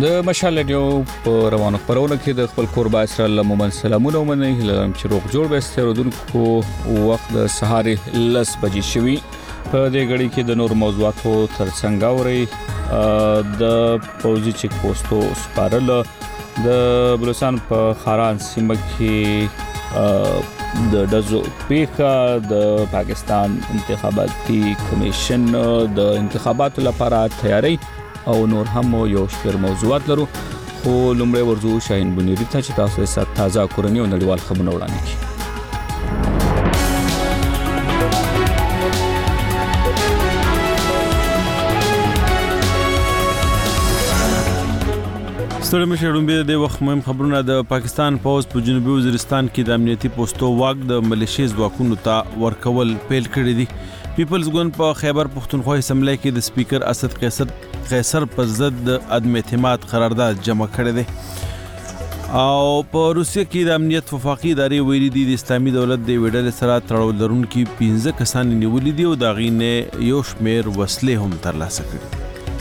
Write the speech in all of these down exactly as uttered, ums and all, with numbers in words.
د مشال رادیو په روانو خبرونه کې د خپل کور با اسرائیل مومن سلامونه ومني هلم چې روغ جوړ به سترودونکو وخت د سهار لس بجې شوي په دې غړي کې د نور موضوعاتو ترڅنګ اوري د پوزي چک پوسټو سپارل د بلوچستان په خاران سیمه کې د دزو پیکا د پاکستان انتخاباتي کمیشن د انتخاباتو لپاره تیاری او نور هم یو شمېر موضوعات لرو خو لومړی ورزو شاهین بنيري ته چې تاسو سره تازه کورنۍ او نړیوال خبرونه وړاندې کړي. ستړي مشرون به د وخت مهم خبرونه د پاکستان پوز په جنوبي وزیرستان کې د امنیتي پوسټو واګ د ملیشیا ځواکونو ته ورکول پیل کړی دي. پیپلز ګوند په خیبر پښتونخوا اسمبلی کې د سپیکر اسد قیصر قیصر پر ضد د عدم اعتماد قرارداد جمع کړی دی او په روسیه کې د امنیت وفاقي ادارې ویلي دي د اسلامي دولت د ویډل سره تړاو لرونکي پنځه کسان نیولې دي او دا غینه یو شمیر وسلې هم ترلاسه کړي.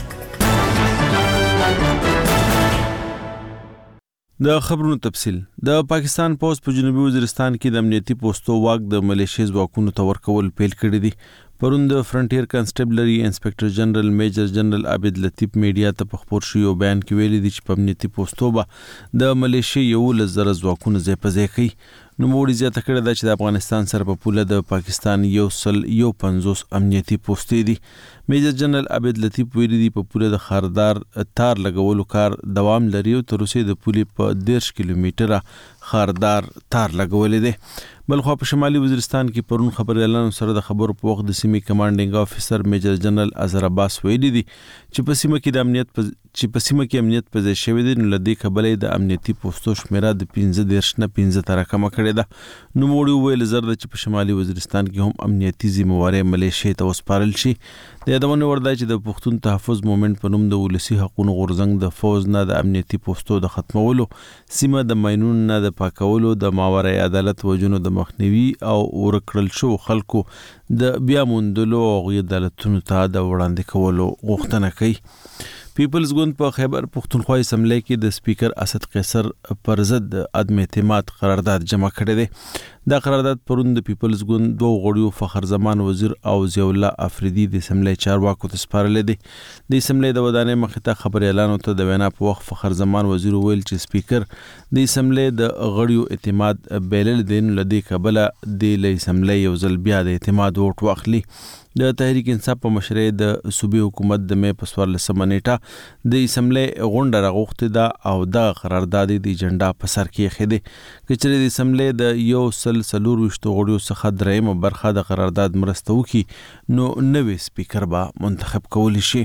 د خبرونو تفصیل د پاکستان پوز په جنوبي وزیرستان کې د امنیتي پوسټو واګ د ملیشیا ځواکونو ته ورکول پیل کړی دي. پرون د فرنټیر کانسټیبلري انسپکټر جنرال میجر جنرال عابد لطیف میډیا ته په خبر شوی بیان کې ویلي دي چې په امنیتي پوسټو به د ملیشیا یو لزر ځواکونو ځای په ځای کوي. نو موږ زیاته کړی دا چې د افغانستان سره په پوله د پاکستان یو سل یو پنځوس امنیتي پوسټې دي. میجر جنرال عابد لطیف ویلي دي په پوله د خاردار تار لګولو کار دوام لري او تر اوسه د پولې په دیرش کیلومتره خاردار تار لګولې دي. بلخوا په شمالي وزیرستان کې پرون خبر اعلان سره د خبرو په وخت د سیمې کمانډینګ افیسر میجر جنرال اظهر عباس ویلي دي چې په سیمه کې د امنیت په چې په سیمه کې امنیت په ځای شوی دی نو لدې کبلې د امنیتي پوسټو شمیره د پنځه دیرش نه پنځه تر کم کړي ده. نو موږ ویل زر د چې په شمالي وزیرستان کې هم امنیتي ذمہواری ملیشیا ته وسپارل شي. د یادونه ورده چې د پښتون تحفظ مومنت په نوم د ولسی حقوقو غورځنګ د فوز نه د امنیتي پوسټو د ختمولو سیمه د ماینون نه د پاکولو د ماورای عدالت وجونو د مخنیوي او ورکړل شو خلکو د بیا موندلو او عدالتونو ته د وړاندې کولو غوښتنه کوي. پیپلز ګوند په خیبر پښتونخوا اسمبلی کې د سپیکر اسد قیصر پر ضد عدم اعتماد قرارداد جمع کړی دی. دا قرارداد پرون د پیپلز ګوند دوه غړیو فخر زمان وزیر او ضیاء الله افریدي د اسمبلی چارواکو ته سپارلې دي. د اسمبلی د ودانۍ مخې ته خبر اعلان ته د وینا په وخت فخر زمان وزیر ویل چې سپیکر د اسمبلی د غړیو اعتماد بیلل دي نو لدې کبله د اسمبلی یو ځل بیا د اعتماد ووټ واخلي. د تحریک انصاف په مشرۍ د صوبې حکومت د مې په څوارلسمه نیټه د اسمبلی غونډه راغوښتې ده او د قرارداد د ایجنډا په سر کې ایښی دی. که چېرې د اسمبلی د یو سل څلور ویشتو غړیو څخه درېیمه برخه د قرارداد مرسته وکړي نو نوی سپیکر به منتخب کولی شي.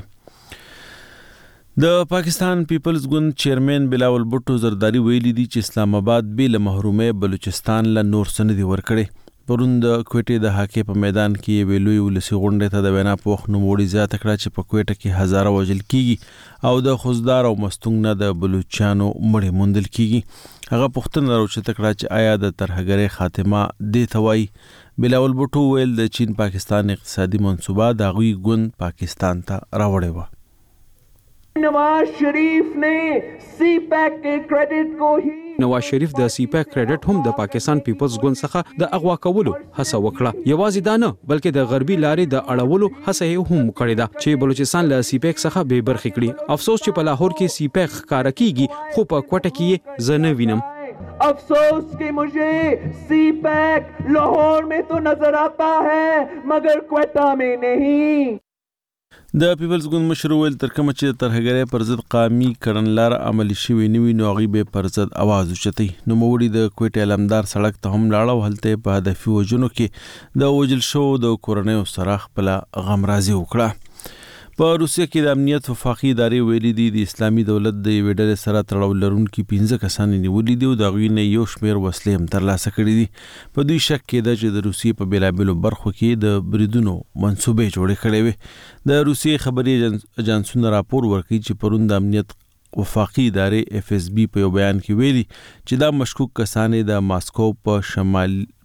د پاکستان پیپلز ګوند چیرمن بلاول بوټو زرداری ویلي دي چې اسلام آباد به له محرومه بلوچستان له نور سندي ورکړي. پرون د کوټې د هاکي په میدان کې یو لوی ولسی غونډه ته د وینا په وخت نو وړي زیاته کړه چې په کوټه کې هزاره وژل کیږي او د خوزدار او مستونګ نه د بلوچستانو مړی موندل کیږي. هغه پوښتنه راوچته کړه چې آیا د ترهګرۍ خاتمه دې توای. بلاول بوټو ویل د چین پاکستان اقتصادي منصوبه د غوي ګوند پاکستان ته راوړې و. नवाज शरीफ ने सी पैक के क्रेडिट को ही نواز شریف د سی پیک کریډټ هم د پاکستان پیپلز ګوند څخه د اغوا کولو هڅه وکړه. یوازې دا نه بلکې د غربي لارې د اړولو هڅه هم کړې ده چې بلوچستان له سی پیک څخه به برخې کړي. افسوس چې په لاهور کې سی پیک ښکارا کیږي خو په کوټه کې زه نه وینم. افسوس کہ مجھے سی پیک لاہور میں تو نظر آتا ہے مگر کوئٹہ میں نہیں. د پیپلز ګوند مشر ویل تر کومه چې ترهګرۍ پر ضد قامي کړنلار عملي شوی نیوي نو هغوی به پر ضد اواز اوچتي. نو موړي د کوټې علمدار سړک ته هم لاړه او هلته په هدفي وژنو کې د وژل شو د کورنیو سره خپل غمرازي وکړه. په روسیه کې د امنیت وفاقي ادارې ویلي دي د اسلامي دولت د یوې ډلې سره تړاو لرونکي پنځه کسان نیولي دي او د هغوی نه یو شمېر وسلې هم ترلاسه کړي دي. په دوی شک کېده چې د روسیې په بېلابېلو برخو کې د بریدونو منصوبې جوړې کړې وې. د روسیې خبري اجانسونه راپور ورکوي چې پرون د امنیت وفاقي ادارې اف اس بي په یو بیان کې ویلي چې دا مشکوک کسان د ماسکو په شمال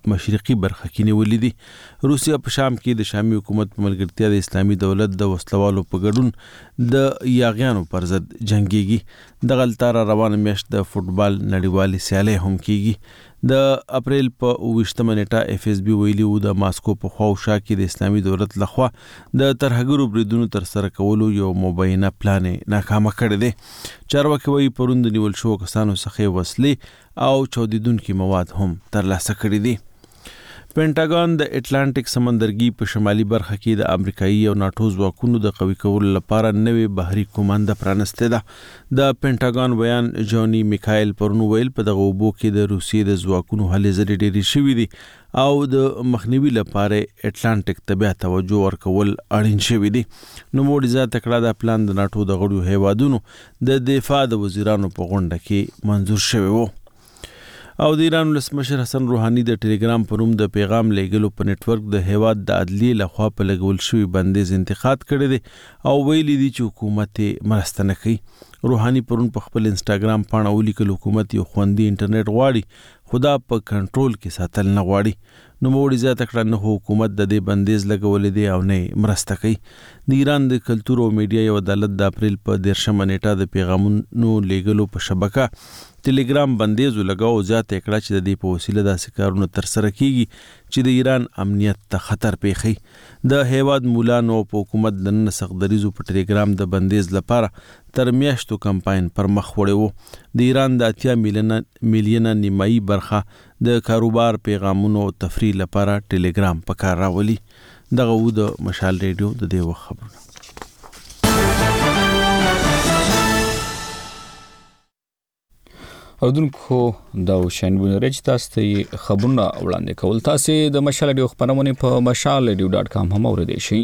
مشرقي برخه کې نیولې دي. روسیا په شام کې د شامي حکومت په ملګرتیا د اسلامي دولت د وسلوالو په ګډون د یاغیانو پر ضد جنگيږي. د غلطاره روانه میاشت د فوتبال نړیوالې سیالۍ هم کیږي. د اپریل په اوویشتمه نیټه اف اس بي ویلي و د ماسکو په خواوشا کې د اسلامي دولت لخوا د ترهګرو بریدونو تر سره کولو یو مبینه پلان ناکامه کړی دی. چارواکي وایي پرون د نیول شوو کسانو څخه وسلې او چاودیدونکي مواد هم ترلاسه کړي دي. پینټاګون د اټلانټیک سمندرګي په شمالي برخه کې د امریکایي او ناتو ځواکونو د قوي کولو لپاره نوې بحري کمانډه پرانسته ده. د پینټاګون بیان جونی میکایل پرون ویل په دغه اوبو کې د روسیې د ځواکونو هلې ځلې ډېرې شوې دي او د مخنیوي لپاره اټلانټیک ته بیا توجه ورکول اړین شوی دی. نو موږ ځا تکړه د پلان د ناتو د غړو هیوادونو د دفاع د وزیرانو په غونډه کې منظور شوی وو. او د ایران ولسمشر حسن روحاني د ټلګرام په نوم د پیغام لیږلو په نت ورک د هیواد د عدلیې لخوا په لګول شوی بندیز انتقاد کړی دی او ویلي دی چې حکومت مرسته نه کوي. روحاني پرون په خپل انسټاګرام پاڼه ولیکل حکومت یو خوندي انټرنیټ غواړي خدا په کنټرول کې ساتل نه غواړي. نو موږ زیاته کړه نه حکومت د دې بندیز لګولې دی او نه مرسته کوي. د ایران د کلتور او میډیا یو عدالت د اپریل په دیرشمه نیټه د پیغامونو لیږلو په شبکه ټلګرام بندیز لګاو زیاته کړه چې د دې په وسیله داسې کارونه تر سره کیږي چې د ایران امنیت ته خطر پیښي. د هیواد مولانو په حکومت د نن سخدریزو په ټلګرام د بندیز لپاره تر میاشتو کمپاین پر مخ وړي وو. د ایران د اتیا میلیونه میلیونه نیمایي برخه د کاروبار پیغامونو او تفریح لپاره ټلګرام په کار راولي. دغه و د مشال ریډیو د دې وخت خبرونه. اردوونکو دا شنبونه رچ تاسو ته خبرونه وړاندې کول. تاسو د مشال ریډیو خبرونه په مشال ریډیو ډاټ کام هم اوریدئ شئ.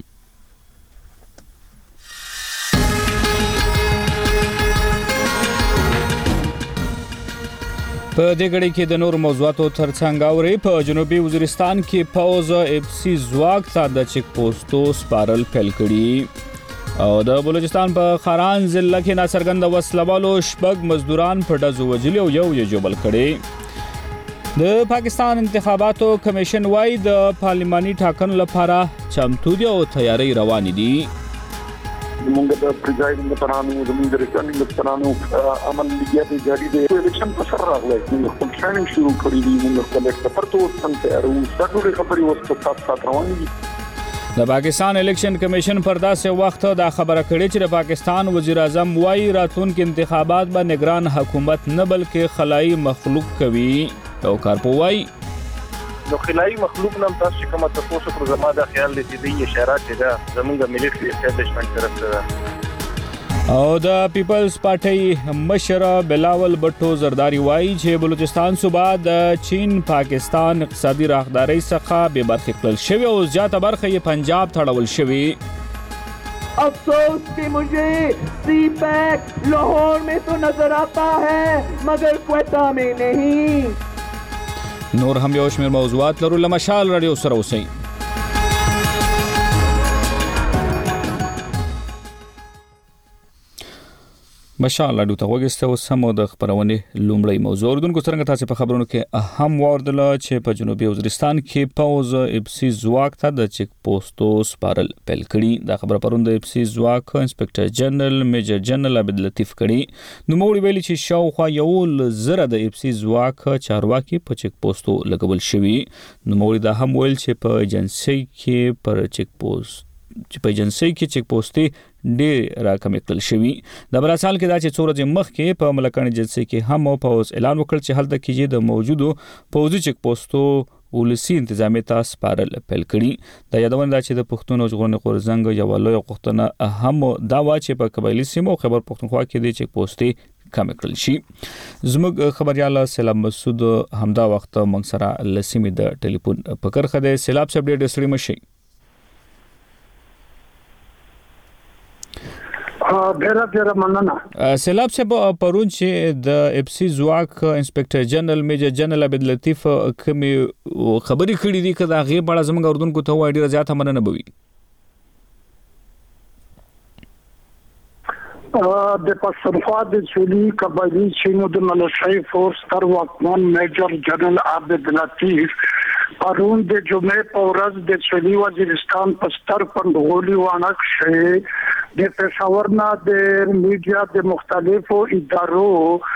په دې غړي کې د نور موضوعاتو ترڅنګ اوري په جنوبي وزیرستان کې پوز اف سی ځواک ته د چک پوسټو سپارل پیل کړي او د بلوچستان په خاران ضلع کې ناڅرګند وسلوالو شپږ مزدوران په ډزو وجلي او یو یې جوبل کړي. د پاکستان انتخاباتو کمیشن وايي د پارلماني ټاکنو لپاره چمتو دي او تیاری روان دي. زمونږ د پریزایډینګ لپاره زمونږ د ریټرنینګ لپاره عمل لګیا جاری دی. الیکشن په سر راغلی موږ خپل ټریننګ شروع کړی دی. موږ خپل سفر ته وسم تیار وو. دا ټول خبرې اوس په تاسو سره روان دي. د پاکستان الیکشن کمیشن پر داسې وخت دا خبره کړې چې د پاکستان وزیر اعظم وايي راتلونکي انتخابات به نگران حکومت نه بلکې خلایي مخلوق کوي. او کارپوي نو خلایي مخلوق نام تاسو کومه تاسو پر زما د خیال لته دی اشارات ده زمونږ ملي اسټابلیشمنت طرف ته. او د پیپلز پارټي مشر بلاول بټو زرداری وایي چې بلوچستان صوبه د چین پاکستان اقتصادي راهداري څخه بې برخې کړل شوی او زیاته برخه یې پنجاب ته اړول شوی. अफसोस कि मुझे सी पैक लाहौर में तो नजर आता है मगर क्वेटा में नहीं. نور هم یو شمېر موضوعات لرو. لمشال رادیو سره اوسئ. مشال رادیو ته وګورئ. اوس هم د خبرونه لومړی موضوع اردوونکو څنګه تاسو په خبرونو کې اهم واردل چې په جنوبي وزیرستان کې پوز اف سی ځواک ته د چک پوسټو سپارل پیل کړي. دا خبره پرون د اف سی ځواک انسپکټر جنرال میجر جنرال عبد لطیف کړي. نو موږ ویلي چې شاوخوا یو زره د اف سی ځواک چارواکي په چک پوسټو لګول شوی. نو موږ دا هم ویل چې په ایجنسی کې پر چک پوسټ چې په ایجنسی کې چک پوسټي ډېر راکمې کړل شوی. د بلاسال کې دا چې څو ورځې مخکې په ملکان ایجنسی کې هم پوز اعلان وکړ چې هلته کې د موجودو پوزي چک پوسټو ولسی انتظامیه ته سپارل پیل کړي. د یادونه دا چې د پښتون او ژغورنې غورځنګ یو لوی غوښتنه هم دا و چې په قبایلی سیمو خبر پښتونخوا کې د چک پوسټي کم کړل شي. زموږ خبريال سلام مسعود همدا وخت موږ سره لسیمه د ټلیفون په کرخه د سیلاب سب ډېر سړی مشي. ډیره ډیره مننه. سیلاب صاحب پرون چې د اف سی ځواک انسپکټر جنرال میجر جنرال عبد لطیف کومي خبري کړې دي کدا غي بڑا زموږ اردوونکو ته وایي ډیره زیاته مننه بوي. د پښتونخوا د چولي قبایلی چینو د ملشي فورس تر واکمن میجر جنرال عبد لطیف پرون د جمعې په ورځ د سویلي وزیرستان په ستر پندغولي وانک شه د پېښور نه د میډیا د مختلفو ادارو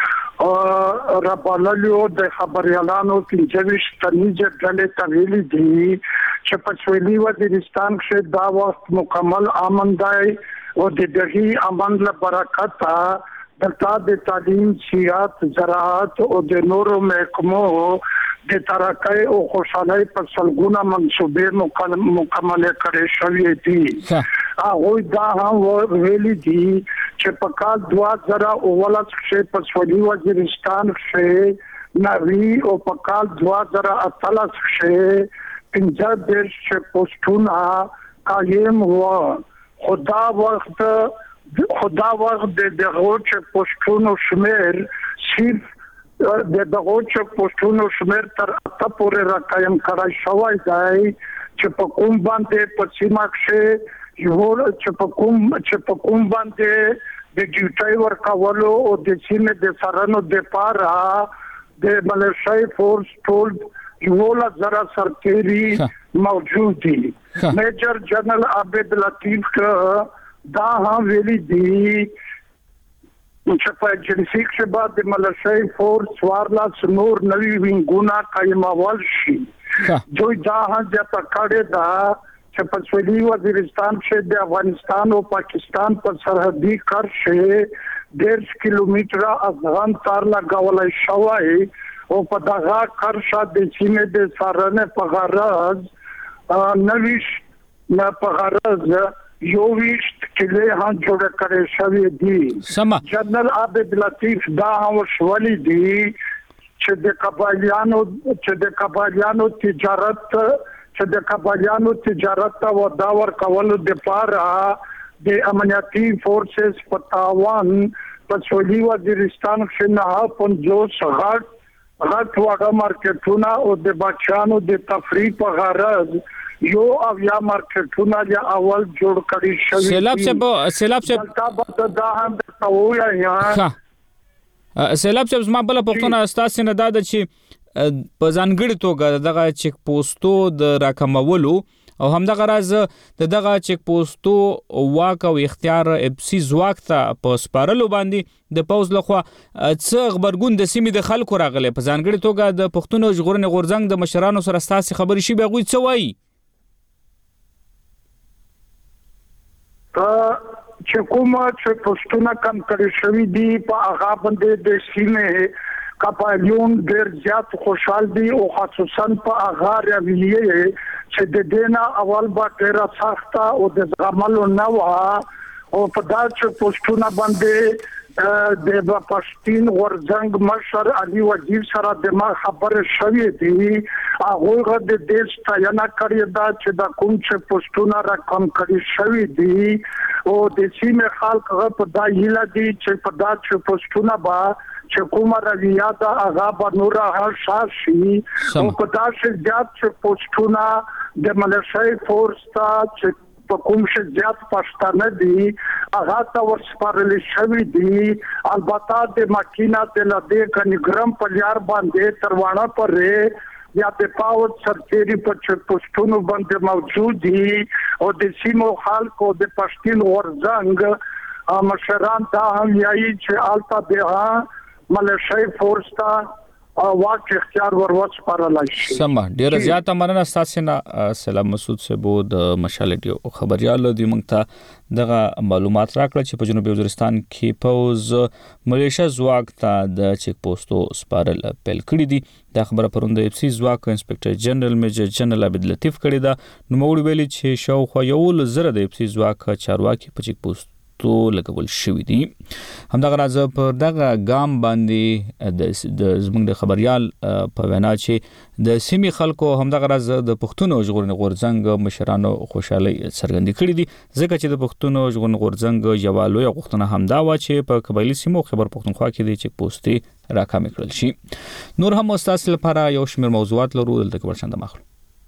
رابطلو د خبريالانو پنځه تنیجه ډلې تویل دي چې په سویلي وزیرستان کې دا وخت مکمل امن دی او د دغه امن له برکته دلته د تعلیم، سیاحت، زراعت او د نورو محکمو د ترقۍ او خوشحالۍ په سلګونه منصوبې مکمل کړې شوې دي. هغه دا هم ویلي دي چې په کال دوه هزار اوولس کې په سویلي وزیرستان کې نوي او په کال دوه هزار اتلس کې پنځه دیرش پوسټونه قایم و. خدا وخت خدا وخت د دغه چې پوسټونو شمیر صرف د دغه چې پوسټونو شمیر تر اته پورې راقایم کړای شوی دی چې په کوم باندې په سیمه کې یو چې په کوم چې په کوم باندې د ډیوټي ورکولو او د سیمه د سرانو د پاره د ملیشي فورس ټول یو لزرا سرتيري موجود دي. میجر جنرال عبد اللطیف دا هم ویلي دي چې په ایجنسی کې بعد د ملیشي فورس وارلاس نور نوی وینګونه قائمول شي. دوی دا هم د پکړه دا چې په سویلي وزیرستان کې د افغانستان او پاکستان په سرحدي کرښه ډېر کیلومتره افغان تار لګولای شوی او په دغه کرښه د سیمې د سارنه په غرض نویش نه په غرض یو ویشت کله هم جوړ کړی شوی دی. جنرال عبد اللطیف دا هم شولې دي چې د قبایلیانو چې د قبایلیانو تجارت چې د قبایلیانو تجارت او دا ور کول د پاره د امنیتي فورسز په تاوان په سویلي وزیرستان کې نه پنځوس غټ غټ وړه مارکیټونه او د بچانو د تفریح په غرض یو او یا مارکیټونه یا اول جوړ کړی شوی. سیلاب صاحب سیلاب صاحب دا هم تاویا یا سیلاب صاحب زما بل پښتنه استاد نه دا چې په ځانګړي توګه دغه چک پوسټو د راکمولو او همدغه راز دغه چک پوسټو واک او اختیار اپسی زواک ته په سپارلو باندې د پوز لخوا څه خبرګون د سیمې د خلکو راغله په ځانګړي توګه د پښتون ژغورنې غورځنګ د مشرانو سره ستاسو خبرې شي به غوي څه وایي چې کومه چې پښتون کم کړی شوی دی په هغه باندې د سیمې کپایلون ډیر زیات خوشحال دي او خصوصا په هغه رویه چې د دینا اول با ډیر سخت او د عملو نه و او په دا چې پښتون باندې د پښتين ورځنګ مشر علي وزیر سره د ما خبره شوې دي هغه د دیش تاینا کړی دا چې د کوم چې پښتون را کم کړی شوې دي او د سیمه خلک په دا هیله دي چې په دا چې پښتون با چې کومه رویه دا هغه به نور هر شاشي او په دا چې زیات چې پښتون د ملیشي فورس ته چې په کوم چې زیات پښتانه دي هغه ته ورسپارل شوی دي. البته د ماکینا د لدې کنيګرام په لار باندې تروانه پرې یا د پاوت سرتيري په پښتونو باندې موجود دي او د سیمو خلکو د پښتون ورځنګ مشران دا هم یایي چې البته به ملیشي فورس ته واک اختیار ورواچ پارلای شي. سم ډیر زیاته مننه تاسو نه سلام مسعود صاحب د مشالټي او خبريال دی مونږ ته دغه معلومات راکړه چې په جنوبي وزیرستان کې پوز ملیشیا زواک ته د چک پوسټو سپارل پیل کړی دي. دا خبره پروند اف سی زواک انسپکټر جنرال میجر جنرال عبد اللطیف کړی دا نو موږ ویلي چې شاوخوا یو لزر د اف سی زواک چارواکي په چک پوسټ تو لګول شوې دي. همدغه راز پر دغه ګام باندې د زموږ د خبريال په وینا چې د سیمې خلکو همدغه راز د پښتون ژغورنې غورځنګ مشرانو خوشحالي څرګندې کړې دي ځکه چې د پښتون ژغورنې غورځنګ یو لوی غوښتنه همدا و چې په قبایلی سیمو خبر پښتونخوا کې د چک پوسټي راکم کړل شي. نور هم استاد لپاره یو شمېر موضوعات لرو دلته کې ورشنده مخلو.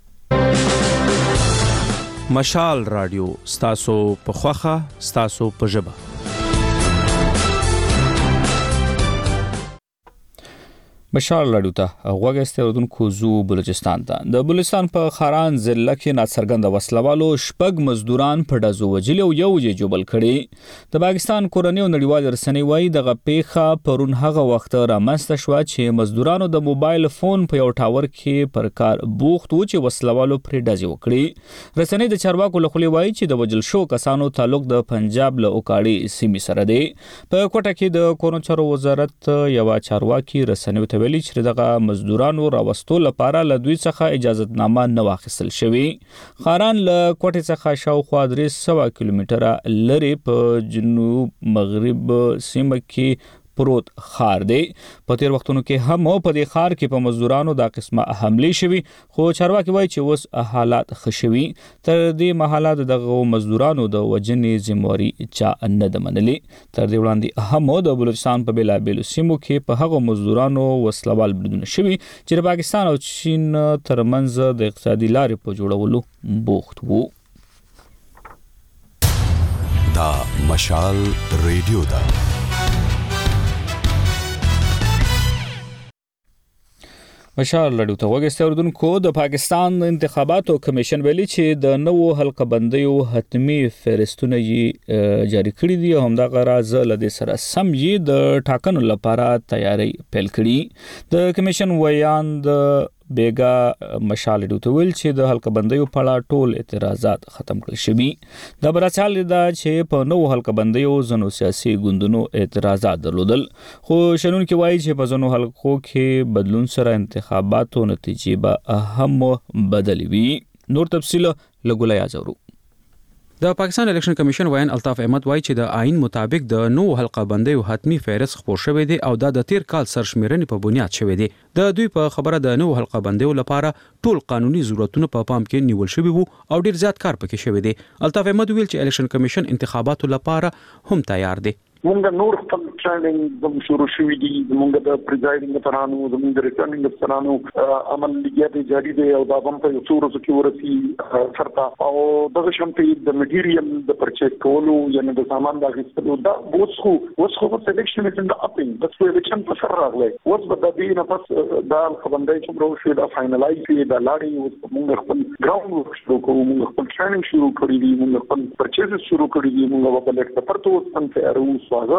مشال رادیو ستاسو په خوخه ستاسو په ژبه. بشار لړیو ته غوږ استردونکو زو بلوچستان ته د بلوچستان په خاران ضلع کې ناڅرګند وسلوالو شپږ مزدوران په ډزو وجلي او یو یې جوبل کړي د پاکستان کورنۍ او نړیوال رسنۍ وایي دغه پیښه پرون هغه وخت رامنځته شوه چې مزدورانو د موبایل فون په یو ټاور کې پر کار بوخت وو چې وسلوالو پرې ډزې وکړي رسنۍ د چارواکو له خولې وایي چې د وجل شو کسانو تعلق د پنجاب له اوکاړي سیمې سره دی په کوټه کې د کورنۍ چارو وزارت یو چارواکي رسنۍ ته ویلي چې دغه مزدورانو راوستو لپاره له دوی څخه اجازهتنامه نه واخیستل شوې خاران له کوټې څخه شاوخوا درې سوه کیلومتره لري په جنوب مغرب سیمه کې پروت خار دی په تیر وختونو کې هم په دې خار کې په مزدورانو دا قسمه حمله شوي خو چارواکي وایي چې اوس حالات ښه شوي تر دې مهاله دغه مزدورانو د وجنې ذمہواري چا نه ده منلې تر دې وړاندې هم د بلوچستان په بیلابیلو سیمو کې په هغه مزدورانو وسلوال بریدونه شوي چې د پاکستان او چین ترمنځ د اقتصادي لارې په جوړولو بوخت وو دا مشال ریډیو ده مشال لړیو ته غوږ استردونکو د پاکستان انتخاباتو کمیشن ویلي چې د نوو حلقه بندیو حتمی فهرستونه یې جاری کړي دي او همدغه راز له دې سره سم یې د ټاکنو لپاره تیاری پیل کړي د کمیشن ویاند بیګا مشال ډوته ویل چې د حلقه بندیو په اړه ټول اعتراضات ختم کړل شوي د برچال دا چې په نو حلقه بندیو زنو سیاسي ګوندونو اعتراضات درلودل خو شنون کې وایي چې په زنو حلقو کې بدلون سره انتخاباتو نتیجې به هم بدلی وي نور تفصیل لګولای ازورو د پاکستان الیکشن کمیشن ویان الطاف احمد وایي چې د آئین مطابق د نو حلقه بندیو حتمی فهرست خپور شوی دی او دا د تیر کال سرشمیرنې په بنیاد شوی دی د دوی په خبره د نو حلقه بندیو لپاره ټول قانوني ضرورتونه په پام کې نیول شوی وو او ډیر زیات کار پکې شوی دی الطاف احمد ویل چې الیکشن کمیشن انتخاباتو لپاره هم تیار دی مونږ نور خپل ټریننګ د شروع شوې دي مونږ د پریزایډینګ افسرانو زموږ د ریټرنینګ افسرانو عمل لګیا جاری دی او دا هم په یو څو ورځو کې ورسي سرته او دغه شمته د میټیریل د پرچیز کولو یعنی د سامان د اخیستلو دا اوس خو اوس خو په سلیکشن کې د اپینګ د سلیکشن په سر راغلی اوس به د دې نه پس دا خبرندای چې مرو شي دا فائنلایز شي دا لاړې اوس مونږ خپل ګراوند ورک شروع کوو مونږ خپل ټریننګ شروع کړی دی مونږ خپل پرچیز شروع کړی دی مونږ په لیکټ پرته اوس څنګه ارو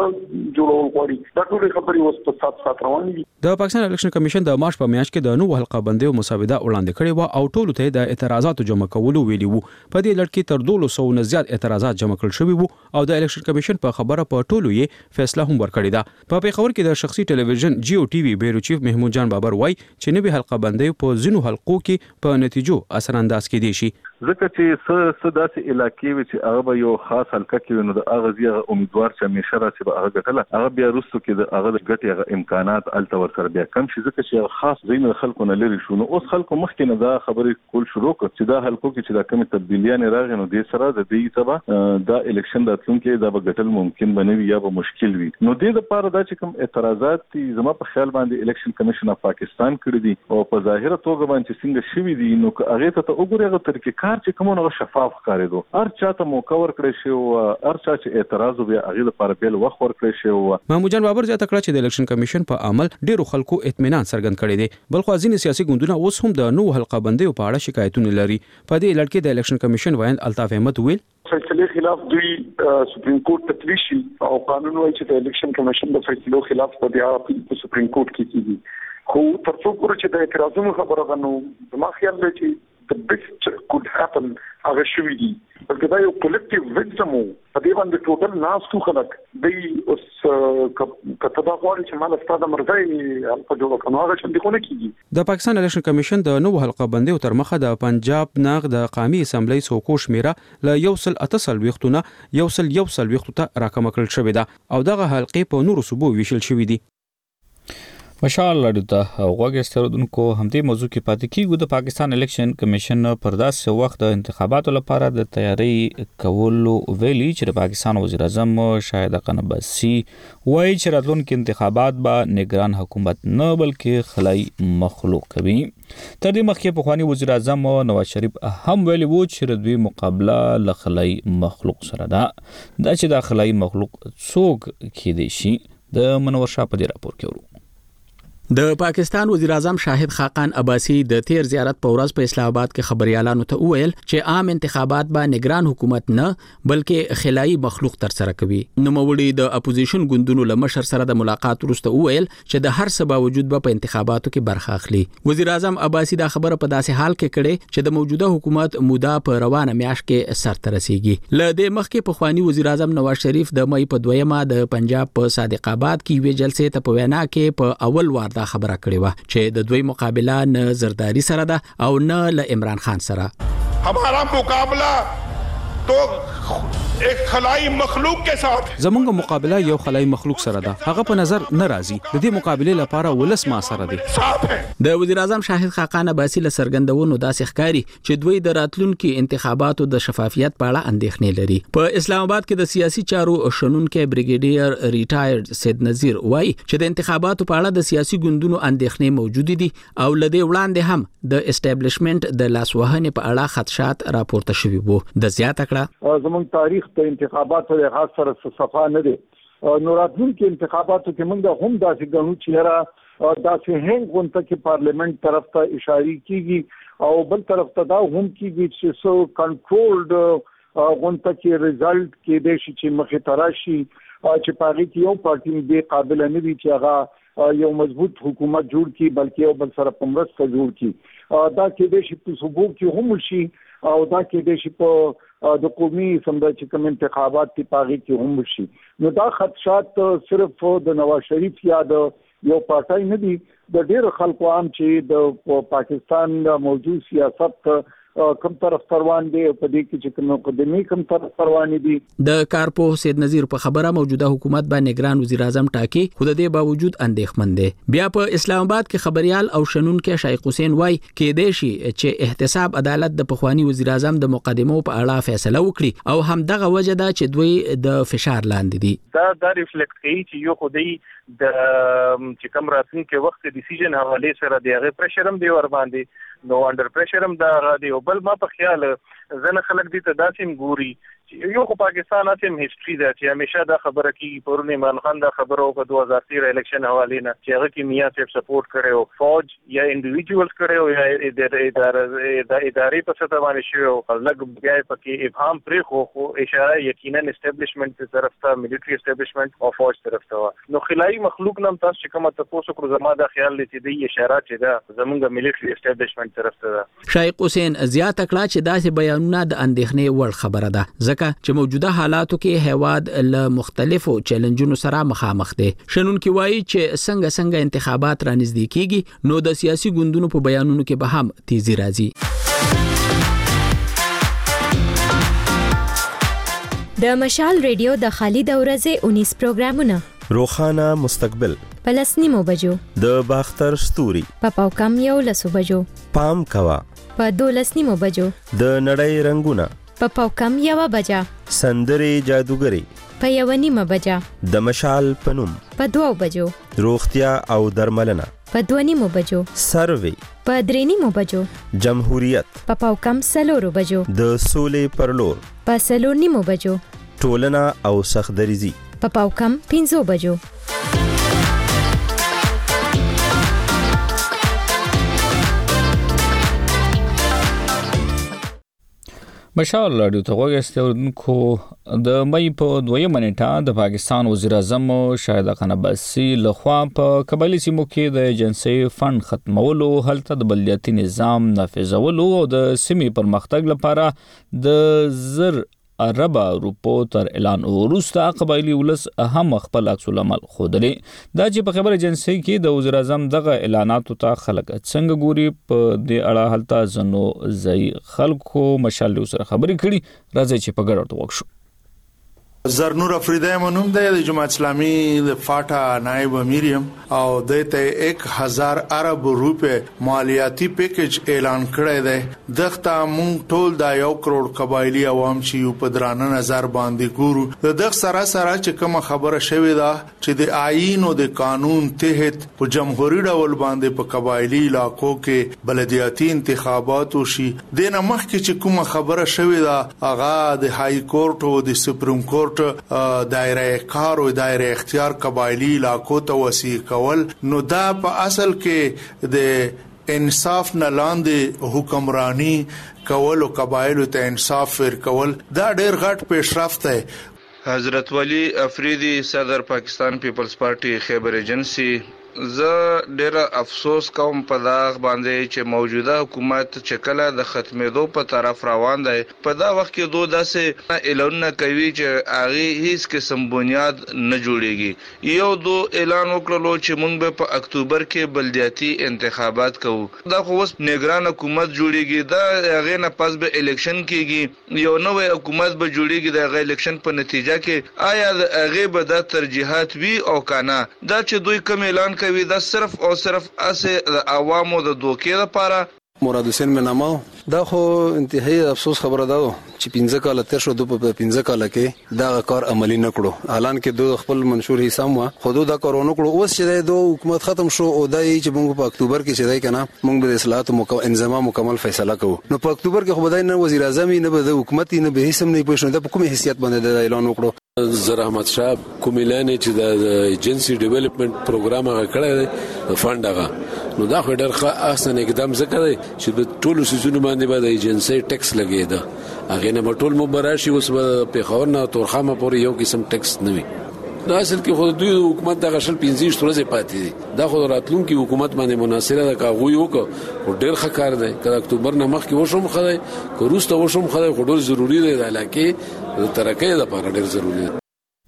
جوړول غواړي دا ټول خبرې اوس په سات سات روان دي د پاکستان الیکشن کمیشن د مارچ په میاشت کې د نو حلقه بندیو مسابقه وړاندې کړې و او ټول ته د اعتراضاتو جمع کولو ویلي وو په دې لړ کې تر دوه سوه نه زیات اعتراضات جمع کړل شوي وو او د الیکشن کمیشن په خبره په ټولو یې فیصله هم ورکړې ده په پیښور کې د شخصي ټلویزیون جیو ټي وي بیرو چیف محمود جان بابر وای چې نوې حلقه بندیو په ځینو حلقو کې په نتیجو اثر انداز کې دي شي ځکه چې څه څه داسې علاقې وي چې هغه به یو خاص حلقه کې نو د هغه ځای امیدوار چې همیشه راشي به هغه ګټله هغه بیا وروسته کې د هغه د ګټې هغه امکانات هلته ورسره بیا کم شي ځکه چې خاص ځای نه خلکو نه لرې شو نو اوس خلکو مخکې نه دا خبرې کول شروع کړ چې دا حلقو کې چې دا کومې تبدیلیانې راغلې نو دې سره د دې سبا دا الیکشن راتلونکی دا به ګټل ممکن به نه وي یا به مشکل وي نو دې دپاره دا چې کوم اعتراضات دي زما په خیال باندې الیکشن کمیشن اف پاکستان کړي دي او په ظاهره توګه باندې څنګه شوي دي نو هغې ته ته وګورې هغه طریقې کار چې کوم هغه شفاف ښکارېدو هر چا ته موقع ورکړی شي او هر چا چې اعتراض وبیا هغې لپاره بیل وخت ورکړی شي او محمود جان بابر زیاته کړه چې د الیکشن کمیشن په عمل ډیرو خلکو اطمینان څرګند کړی دی بلخو ځینې سیاسي ګوندونه اوس هم د نو حلقه بندیو په اړه شکایتونه لري په دې لړ کې د الیکشن کمیشن ویاند الطاف احمد ویل فیصله خلاف دوی سپریم کورټ ته تللی شي او قانون وايي چې د الیکشن کمیشن د فیصلو خلاف په بیا په سپریم کورټ کې کیږي خو تر څو پورې چې د اعتراضونو خبره ده نو زما خیال دی چې the best could happen هغه شوي دي بلکې دا یو کلیکټیو ویکټم و په دې باندې ټوټل ناستو خلک دی اوس کته دا غواړي چې مال ستاسو مرګي په جوړ کړو هغه چې دغه نه کیږي د پاکستان الیکشن کمیشن د نو حلقه بندیو تر مخه د پنجاب ناغ د قومي اسمبلی سوکو شمیره ل یو سل اتصل وختونه یو سل یو سل وخته راکم کړل شوې ده او دغه حلقې په نورو صوبو ویشل شوې دي مشال لړیو ته غوږ استردونکو همدې موضوع کې پاتې کیږو د پاکستان الیکشن کمیشن پر داسې وخت د انتخاباتو لپاره د تیاری کولو ویلي چې د پاکستان وزیر اعظم شاهد قنبسی وایي چې راتلونکي انتخابات به نگران حکومت نه بلکې خلای مخلوق کوي تر دې مخکې پخوانی وزیر اعظم نواز شریف هم ویلي وو چې د دوی مقابله له خلای مخلوق سره ده دا چې د خلای مخلوق څوک کېدی شي د منور شاه په دې راپور کې ورو د پاکستان وزیر اعظم شاهد خاقان عباسی د تیر زیارت په ورځ په اسلام آباد کې خبريالانو ته وویل چې عام انتخابات به نگران حکومت نه بلکې خلایي مخلوق تر سره کوي. نو مولوی د اپوزیشن ګوندونو له مشر سره د ملاقات وروسته وویل چې د هر څه باوجود به په انتخاباتو کې برخه اخلي. وزیر اعظم عباسی دا خبره په داسې حال کې کړې چې د موجوده حکومت موده په روانه میاشت کې سرته رسیږي. له دې مخکې په خواني وزیر اعظم نواز شریف د مې په دویمه د پنجاب په صادق آباد کې وی جلسې ته په وینا کې په اول وار دا خبره کړې و چې د دوی مقابله نه زرداری سره ده او نه له عمران خان سره. हमारा मुकाबला तो एक खलाई मखलूक के साथ زمونږ مقابله یو خلای مخلوق سره ده. هغه په نظر نه راځي. د دې مقابله لپاره ولس ما سره دي. د وزیر اعظم شاهد خاقان عباسی له څرګندونو داسې ښکاری چې دوی د راتلونکو انتخاباتو د شفافیت په اړه اندېښنې لري. په اسلام آباد کې د سیاسي چارو شنونکو بریګیډیر ریټایرډ سید نذیر وایي چې د انتخاباتو په اړه د سیاسي ګوندونو اندېښنې موجود دي او لدې وړاندې هم د اسټابلیشمنت د لاسوهنې په اړه خدشات راپورته شوي وو. د زیاته کړه زموږ تاریخ د انتخاباتو له خاص سره صفه نه دي. نو راتلونکي انتخاباتو کې موږ هم داسې ګڼو چې را داسې هنګ غونډه کې پارلیمنت طرف ته اشاره کیږي او بل طرف ته دا هم کیږي چې سو کنټرولډ غونډه کې ریزلټ کې د شي چې مخه تراشي چې پاره کې یو پارټي به قابل نه وي چې هغه یو مضبوط حکومت جوړ کی بلکې یو بل سره پمرسته جوړ کی. دا کې د شي په صوبو کې هم شي او دا کې د شي په د قومي سمدا چې کوم انتخابات تی پاغي کې هم شي. نو دا خدشات صرف د نواز شریف یا د یو پارټای نه دي، د ډېر خلکو عام چې د پاکستان موجود سیاست کم طرف روان دي په دې کې چې کوم مقدمي کم طرف روان دي. د کارپو سید نذیر په خبره موجوده حکومت باندې نگران وزیر اعظم ټاکي خو د دې باوجود اندېښمن دي. بیا په اسلام آباد کې خبريال او شنونکو شیخ حسین وای کې د شي چې احتساب عدالت د پخوانی وزیر اعظم د مقدمو په اړه فیصله وکړي او هم دغه وجه ده چې دوی د فشار لاندې دي. دا دا ریفلیکټ کوي چې یو خدای د چې کوم راتلونکي وخت ډیسیژن حواله سره دی هغه پرشر هم دی ور باندې نو انډر پرشر هم دا غادي او بل ما په خیال زنه خلک دي ته داسیم ګوري یو خو پاکستان اته هیستوري ده چې همیشه دا خبره کی پرون عمران خان دا خبره او په دوه هزار تیرہ الیکشن حواله نه چې هغه کې میا صاحب سپورټ کړو فوج یا انډیویډوالز کړو یا اداره د ادارې په سطح باندې شو او لګ بیا پکې ابهام پرې خو خو اشاره یقینا اسټابلیشمنت طرف ته ملټری اسټابلیشمنت او فوج طرف ته نو خلای مخلوق نم تاسو چې کومه تاسو کړو زما دا خیال لته دی اشاره چې دا زمونږ ملټری اسټابلیشمنت طرف ته. شیخ حسین زیاته کړه چې داسې بیانونه د اندېښنې وړ خبره ده ځکه چې موجوده حالاتو کې هیواد له مختلفو چیلنجونو سره مخامخ دي. شنونکو وایي چې څنګه څنګه انتخابات را نږدې کیږي نو د سیاسي ګوندونو په بیانونو کې به هم تیزی راځي. د مشال ریډیو د خالد اورزه انیس پروګرامونه روخانه مستقبل پلسنیمو بجو د باختر ستوري په پاوکم یو لسو بجو پام کوا په دولسنیمو بجو د نړۍ رنگونه په پاوکم یو بجا سندري جادوګری په یو نیمه بجا د مشال پنوم په دوو بجو روغتیا او درملنه په دوه نیمو بجو سروي په درې نیمو بجو جمهوریت په پاوکم سلورو بجو د سولې پرلور په سلور نیمو بجو ټولنه او سخدریزي په پاوکم پنځو بجو. مشال رادیو ته وګورئ اوردونکو د مې په دویمه نیټه د پاکستان وزیر اعظم شاهد خان عباسی لخوا په قبایلی سیمو کې د ایجنسی فند ختمولو هلته د بلدیاتي نظام نافذولو او د سیمې پرمختګ لپاره د زر اربع روپو تر اعلان وروسته قبایلی ولس هم خپل عکس العمل خوده دا چې په خبر ایجنسی کې د وزیر اعظم دغه اعلاناتو ته خلک څنګه ګوري په دې اړه هلته زنو ځای خلکو مشال سره خبرې کړي راځي چې په ګډه وکړو. زرنور افریدی منوم دی د جماعت اسلامی د فاټا نائب امیریم او دته یک هزار ارب روپے مالیاتی پیکج اعلان کړی دی. دغه مونږ ټول د یو کروڑ قبایلی عوام چې په درانه نظر باندې ګورو دغه سره سره چې کوم خبره شوې ده چې د آئین او د قانون تحت په جمهوریت ډول باندې په قبایلی علاقو کې بلدیاتي انتخابات وشي د نمخ کې چې کوم خبره شوې ده هغه د های کورټ او د سپریم کورټ ټرانسپورت دایره کار او دایره اختیار قبایلی علاقو ته وسیع کول، نو دا په اصل کې د انصاف نه لاندې حکمرانی کول او قبایلو ته انصاف ور کول دا ډیر غټ پیشرفت دی. حضرت ولی افریدی، صدر پاکستان پیپلز پارټي خیبر ایجنسی. زه ډیر افسوس کوم په دا باندې چې موجوده حکومت چې کله د ختمېدو په طرف روان دی، په دا وخت کې دوه داسې اعلانونه کوي چې هغه هیڅ قسم بنیاد نه جوړیږي. یو دو اعلان وکړلو چې موږ به په اکتوبر کې بلدیاتي انتخابات کوو. دا خو اوس نگران حکومت جوړیږي، دا هغه نه پس به الیکشن کیږي، یو نوې حکومت به جوړیږي. د هغه الیکشن په نتیجه کې آیا هغه به د ترجیحات وی او کنه؟ دا چې دوی کوم اعلان کوي دا صرف او صرف اسه د عوامو د دوکې لپاره. مراد حسین مې نامه. دا خو انتهایی افسوس خبره ده چې پنځه کال تیر شو، د پنځه کال کې دا کار عملی نه کړو. اعلان کې دوه خپل منشور حساب وا خو دا کار نه کړو. اوس چې د حکومت ختم شو او دای چې موږ په اکتوبر کې چې دای کنه موږ به اصلاحات او انضمام مکمل فیصله کوو. نو په اکتوبر کې خو بدای نه وزیر اعظم نه به د حکومت نه به هیڅ نه پوښتنه د کومه حیثیت باندې د اعلان وکړو. زر احمد شاه کوملان چې د ایجنسی ډیولپمنٹ پروګرام هغه کړی دی فند هغه، نو دا خو ډېر ښه احسن اقدام څه کوي چې په ټولو سيزونو باندې به د ایجنسی ټیکس لګیدا. هغه نه ټول مبراشي اوس په خبر نه تورخامه پورې یو قسم ټیکس نه وي. دا اصل کې خو دوی حکومت د غشل پنځه ورځې پاتې دي. دا خو راتلونکي حکومت باندې مناسبه ده کا غوي وک او ډېر ښه کار دی. کله اکتوبر نه مخکې وشوم خدای کو روسته وشوم خدای خو ډېر ضروری دی د علاقې د ترقې لپاره ډېر ضروری دی.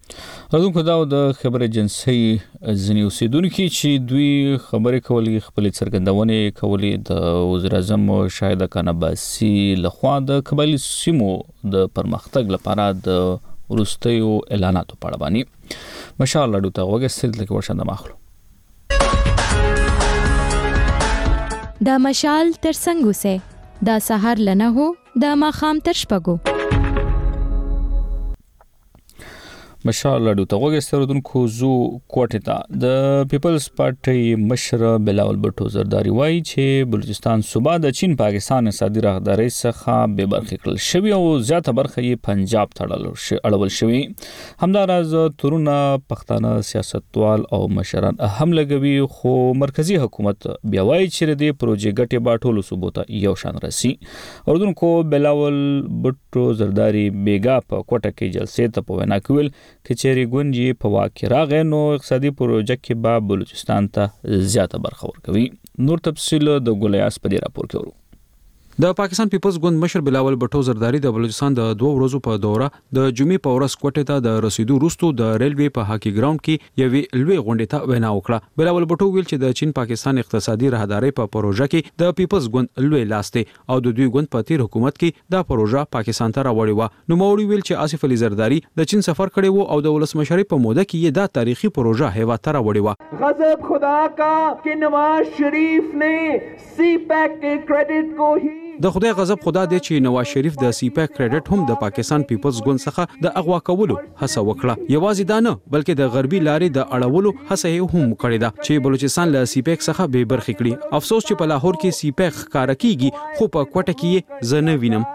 راځو دا د خبر ایجنسی ځنی اوسیدونکو چې دوی خبرې کولې، خپل څرګندونې کولې د وزیر اعظم شاهد خان عباسي لخوا د قبایلی سیمو د پرمختګ لپاره د ورستیو اعلاناتو په اړه باندې. مشال لډو ته وګورئ لکه ورشنده ماخلو. دا مشال تر څنګه سه دا سحر لنه هو دا ماخام تر شپګو. مشال لډو ته وګورئ دونکو زو کوټه ته د پیپلز پارټي مشر بلاول بټو زرداری وایي چې بلوچستان صوبه د چین پاکستان اقتصادي راهداري څخه به برخې کړل شوی او زیاته برخه یې پنجاب ته اړول شوی. همداراز تورونه پښتانه سیاستوال او مشران هم لګوي، خو مرکزی حکومت بیا وایي چې د پروژې ګټې با ټولو صوبو ته یو شان رسي. اردوونکو بلاول بټو زرداری بیګا په کوټه کې جلسې ته په وینا کول کچېری ګونجي په واقع راغی نو اقتصادي پروژه کې به بلوچستان ته زیاته برخه ورکوي. نور تفصیل د ګولیاس په دې راپور کې ورو. د پاکستان پیپلز ګوند مشر بلاول بټو زرداری د بلوچستان د دوه ورځو په دوره د جمعې په ورځ کوټه ته د رسیدو وروسته د ریلوي په هاکی ګراوند کې یوې لوی غونډې ته وینا وکړه. بلاول بټو ویل چې د چین پاکستان اقتصادي راهداري په پروژه کې د پیپلز ګوند لوی لاس دی او د دوی ګوند په تیر حکومت کې دا پروژه پاکستان ته راوړې و. نو موري ویل چې آصف علي زرداری د چین سفر کړی وو او د ولسمشری په موده کې یې دا تاریخي پروژه هیواد ته راوړې و. غضب خدا کا کہ نواز شریف نے سی پیک کے کریڈٹ کو ہی د خدای غضب خدا دی چې نواز شریف د سی پیک کریډټ هم د پاکستان پیپلز ګوند څخه د اغوا کولو هڅه وکړه. یوازې دا نه بلکې د غربي لارې د اړولو هڅه یې هم کړې ده چې بلوچستان له سی پیک څخه به برخې کړي. افسوس چې په لاهور کې سی پیک ښکارا کیږي خو په کوټه کې زه نه وینم.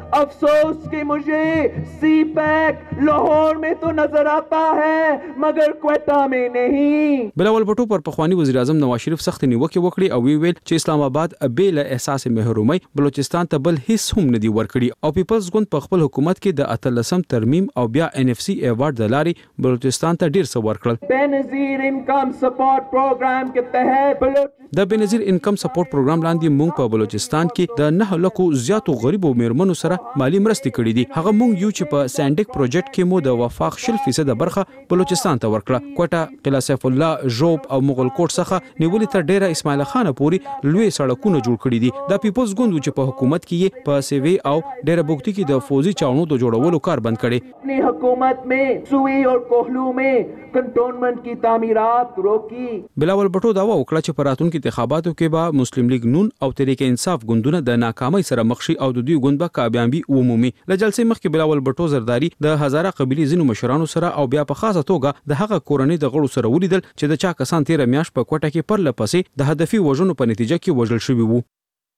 افسوس کہ مجھے سی پیک لاہور میں تو نظر آتا ہے مگر کوئٹہ میں نہیں. بلاول بټو پر پخوانی وزیر اعظم نواز شریف سخت نیوکه وکړي او ویل چې اسلام آباد به له احساس محرومي بلوچستان ته بل هیڅ هم نه دی ورکړي او پیپلز ګوند په خپل حکومت کې د اتلسم ترمیم او بیا ان اف سی ایوارډ د لارې بلوچستان ته ډیر څه ورکړل. بنظیر انکم سپورټ پروګرام کې تحت د بنظیر انکم سپورټ پروګرام لاندې موږ په بلوچستان کې د نه لکو زیاتو غریبو میرمنو سره مالی مرستې کړې دي. هغه مونږ یو چې په سانډک پروجیکټ کې مو د وفاق شل فیصد برخه بلوچستان ته ورکړه. کوټه، قلعه سیف الله، ژوب او مغل کوټ څخه نیولې تر ډیره اسماعیل خان پورې لوی سړکونه جوړ کړي دي. د پیپلز ګوند چې په حکومت کې په سیوی او ډیره بوکتی کې د فوزي چاونو د جوړولو کار بند کړي. اپنی حکومت میں سوئی اور کوہلو میں کنټونمنٹ کی تعمیرات روکی. بلاول بټو دا وکړه چې په راتلونکو انتخاباتو کې به مسلم لیگ نون او تحریک انصاف ګوندونه د ناکامۍ سره مخ شي او د دوی ګوند به کامیابي ومومي. له جلسې مخکې بلاول بټو زرداری د هزاره قبيلي ځینو مشرانو سره او بیا په خاصه توګه د هغه کورنۍ د غړو سره ولیدل چې د چا کسان تیر میاش په کوټه کې پر لپسې د هدفي وژنو په نتیجه کې وژل شوی وو.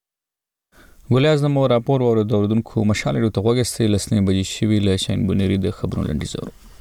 ګولیاز نمو راپور ورو دوردونکو مشالې ته وګورئ لسنې بجې شوی له شین بنيري د خبرونو لنډیز ورو.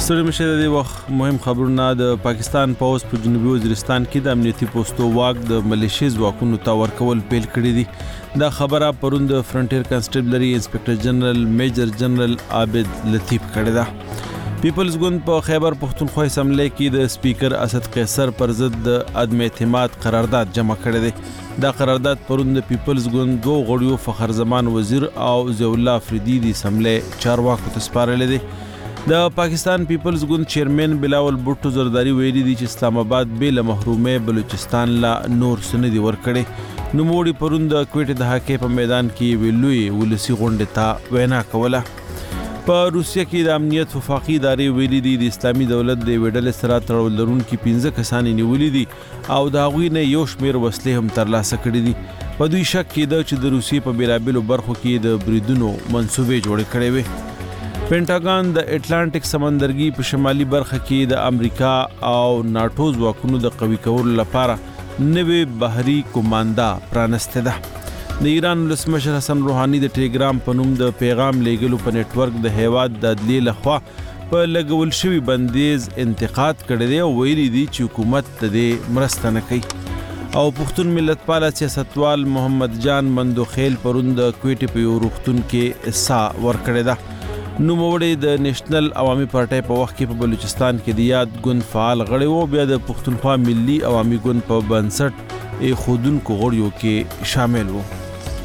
ستړي مشه د وخت مهم خبرونه. د پاکستان پوز په جنوبي وزیرستان کې د امنیتي پوسټو واک د ملیشي ځواکونو ته ورکول پیل کړی دي. دا خبره پرون د فرنټیر کانسټیبلري انسپکټر جنرال میجر جنرال عابد لطیف کړی ده. پیپلز ګوند په خیبر پختونخوا اسمبلی کې د سپیکر اسد قیصر پر ضد د عدم اعتماد قرارداد جمع کړی دی. دا قرارداد پرون د پیپلز ګوند دوه غړیو فخر زمان وزیر او ضیاء الله افریدي د اسمبلی چارواکو ته سپارلی دی. د پاکستان پیپلز ګوند چیرمن بلاول بوټو زرداری ویلي دي چې اسلام آباد به له محرومه بلوچستان لا نور سندي ورکړي. نوموړي پرون د کوټې د هاکي په میدان کې ویلوي ولسی غونډه ته وینا کوله. په روسیه کې د امنیت وفاقي ادارې ویلي دي د اسلامي دولت د وډل سره تړل لرونکي پنځه کسان نیولي دي او د هغوی نه یو شمېر وسلې هم ترلاسه کړي دي. په دوی شک کېده چې د روسیې په بیلابیلو برخو کې د بریدونو منصوبې جوړې کړې وي. پینټاګان د اټلانټیک سمندرګي په شمالي برخه کې د امریکا او ناتو ځواکونو د قوي کولو لپاره نوې بحري کوماندا پرانسته ده. د ایران ولسمشر حسن روحاني د ټیلیګرام په نوم د پیغام لیږلو په نیټ ورک د هیواد د عدلیې لخوا په لګول شوي بندیز انتقاد کړی دی او ویلي دي چې حکومت د دې مرسته نه کوي. او پښتون ملتپاله سیاستوال محمد جان مندوخیل پرون د کوټې په یو روغتون کې ساه ورکړې ده. نوموړی د نېشنل عوامي پارټۍ په وخت کې په بلوچستان کې د یاد ګوند فعال غړی و، بیا د پښتونخوا ملي عوامي ګوند په بنسټ ایښودونکو غړیو کې شامل و.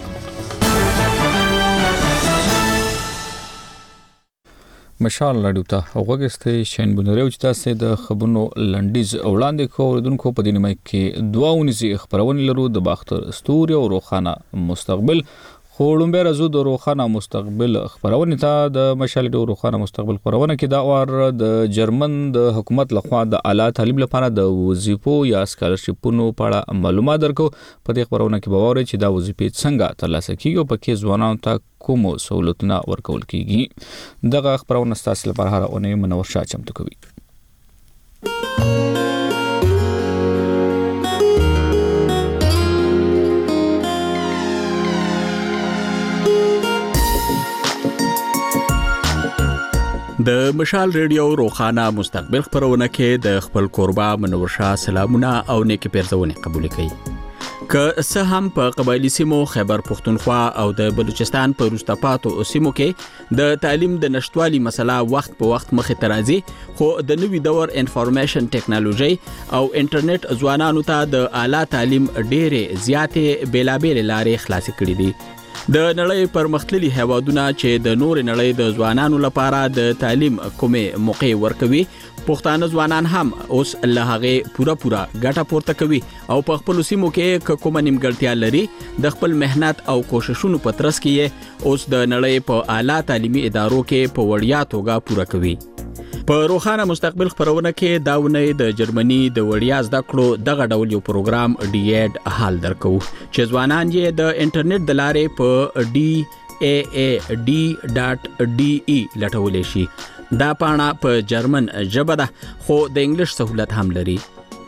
مشال راډیو ته وګورئ شین بنریو چې تاسو د خبرونو لنډیز وړاندې کوردونکو په دینه کې دوه ونیزي خبرونه لرو د باختر استوري او روخانه مستقبل. خو لومبه راځو د روخانه مستقبل خبرونه ته. د مشال د روخانه مستقبل خبرونه کې دا اور د جرمن د حکومت لخوا د اعلی تعلیم لپاره د وظیفو یا سکالرشپونو په اړه معلومات درکو. په دې خبرونه کې به وره چې دا وظیفې څنګه ترلاسه کیږي او په کې ځوانانو ته کومو سہولتونه ورکول کیږي. دغه خبرونه ستاسو لپاره هر اونۍ منور شاه چمتو کوي. د مشال ریډیو روخانه مستقبل خبرونه کې د خپل قربا منور شاه سلامونه او نیکی پیرزونه قبول کړي. که څه هم په قبایلی سیمو خیبر پختونخوا او د بلوچستان په وروسته سیمو کې د تعلیم د نشټوالي مسله وخت په وخت مخې ته راځي، خو د نوي دور انفارمیشن ټیکنالوژي او انټرنیټ ځوانانو ته د اعلی تعلیم ډېرې زیاتې بیلابېل لارې خلاصې کړې دي. د نړۍ پرمختللي هیوادونه چې د نور نړۍ د ځوانانو لپاره د تعلیم کومې موقع ورکوي، پښتانه ځوانان هم اوس له هغه پورا پورا ګټه پورته کوي او په خپل سیمو کې کومه نیمګړتیا لري د خپل مهنت او کوششونو په ترڅ کې اوس د نړۍ په اعلی تعلیمي ادارو کې په وړیا توګه پورا کوي. په روخانه مستقبل خبرونه کې داونه د جرمني د وړیا زده کړو دغه ډول یو پروګرام ډي ایډ حال درکو چې ځوانان یې د انټرنیټ د لارې په ډي ای ای ډي ډاټ ډي ای لټولی شي. دا پاڼه په جرمن ژبه ده خو د انګلیش سہولت هم لري.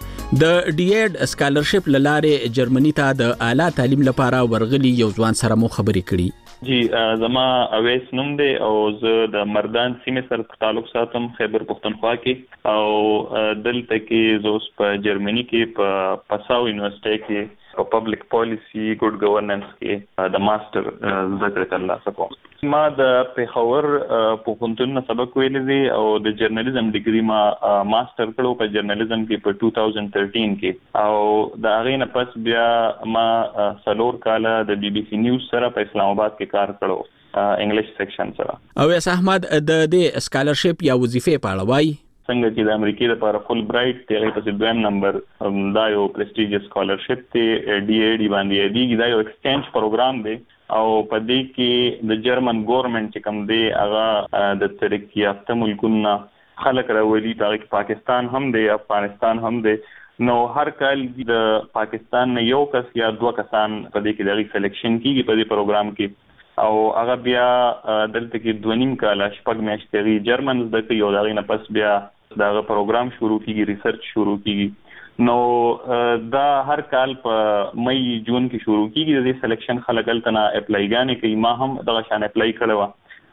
د ډي ایډ سکالرشپ لاره جرمني ته د اعلی تعلیم لپاره ورغلي یو ځوان سره مو خبرې کړي. جی زما اویس نوم دی او زه د مردان سیمې سره تعلق ساتم خیبر پختونخوا کې او دلته کې زه اوس په جرمني کې په پاساو یونیورسيټي کې په پبلک پالیسی ګډ گورننس کې د ماستر زده کړې ترلاسه کوم. ما د پیښور پوهنتون نه سبق ویلی دی او د جرنالیزم ډیګري ما ماستر کړو په جرنالیزم کې په دوه هزار ترټین کې او د هغې نه پس بیا ما څلور کاله د بي بي سي نیوز سره په اسلام آباد کې کار کړو انګلیش سیکشن سره. او اس احمد د دې سکالرشپ یا وظیفې په اړه وایي. څنګه چې د امریکای لپاره فل برایټ دی هغه په دویم نمبر دا یو پرستیجیس سکالرشپ دی ډي ای ډي باندې دی دا یو ایکسچینج پروګرام دی او په دې کې د جرمن ګورنمنت چې کوم دی هغه د ترقی یافته ملکونو خلک راولي په پاکستان هم دی افغانستان هم دی نو هر کال د پاکستان نه یو کس یا دوه کسان په دې کې د سلیکشن کیږي په دې پروګرام کې او هغه بیا دلته کې دوه نیم کال شپږ میاشتې جرمن زده کوي او دغه نه پس بیا داغه پروګرام شروع کیږي ریسرچ شروع کیږي نو دا هر کال په مې جون کې شروع کیږي د سلیکشن خلک تلنا اپلای غانې کوي ما هم دغه شان اپلای کړو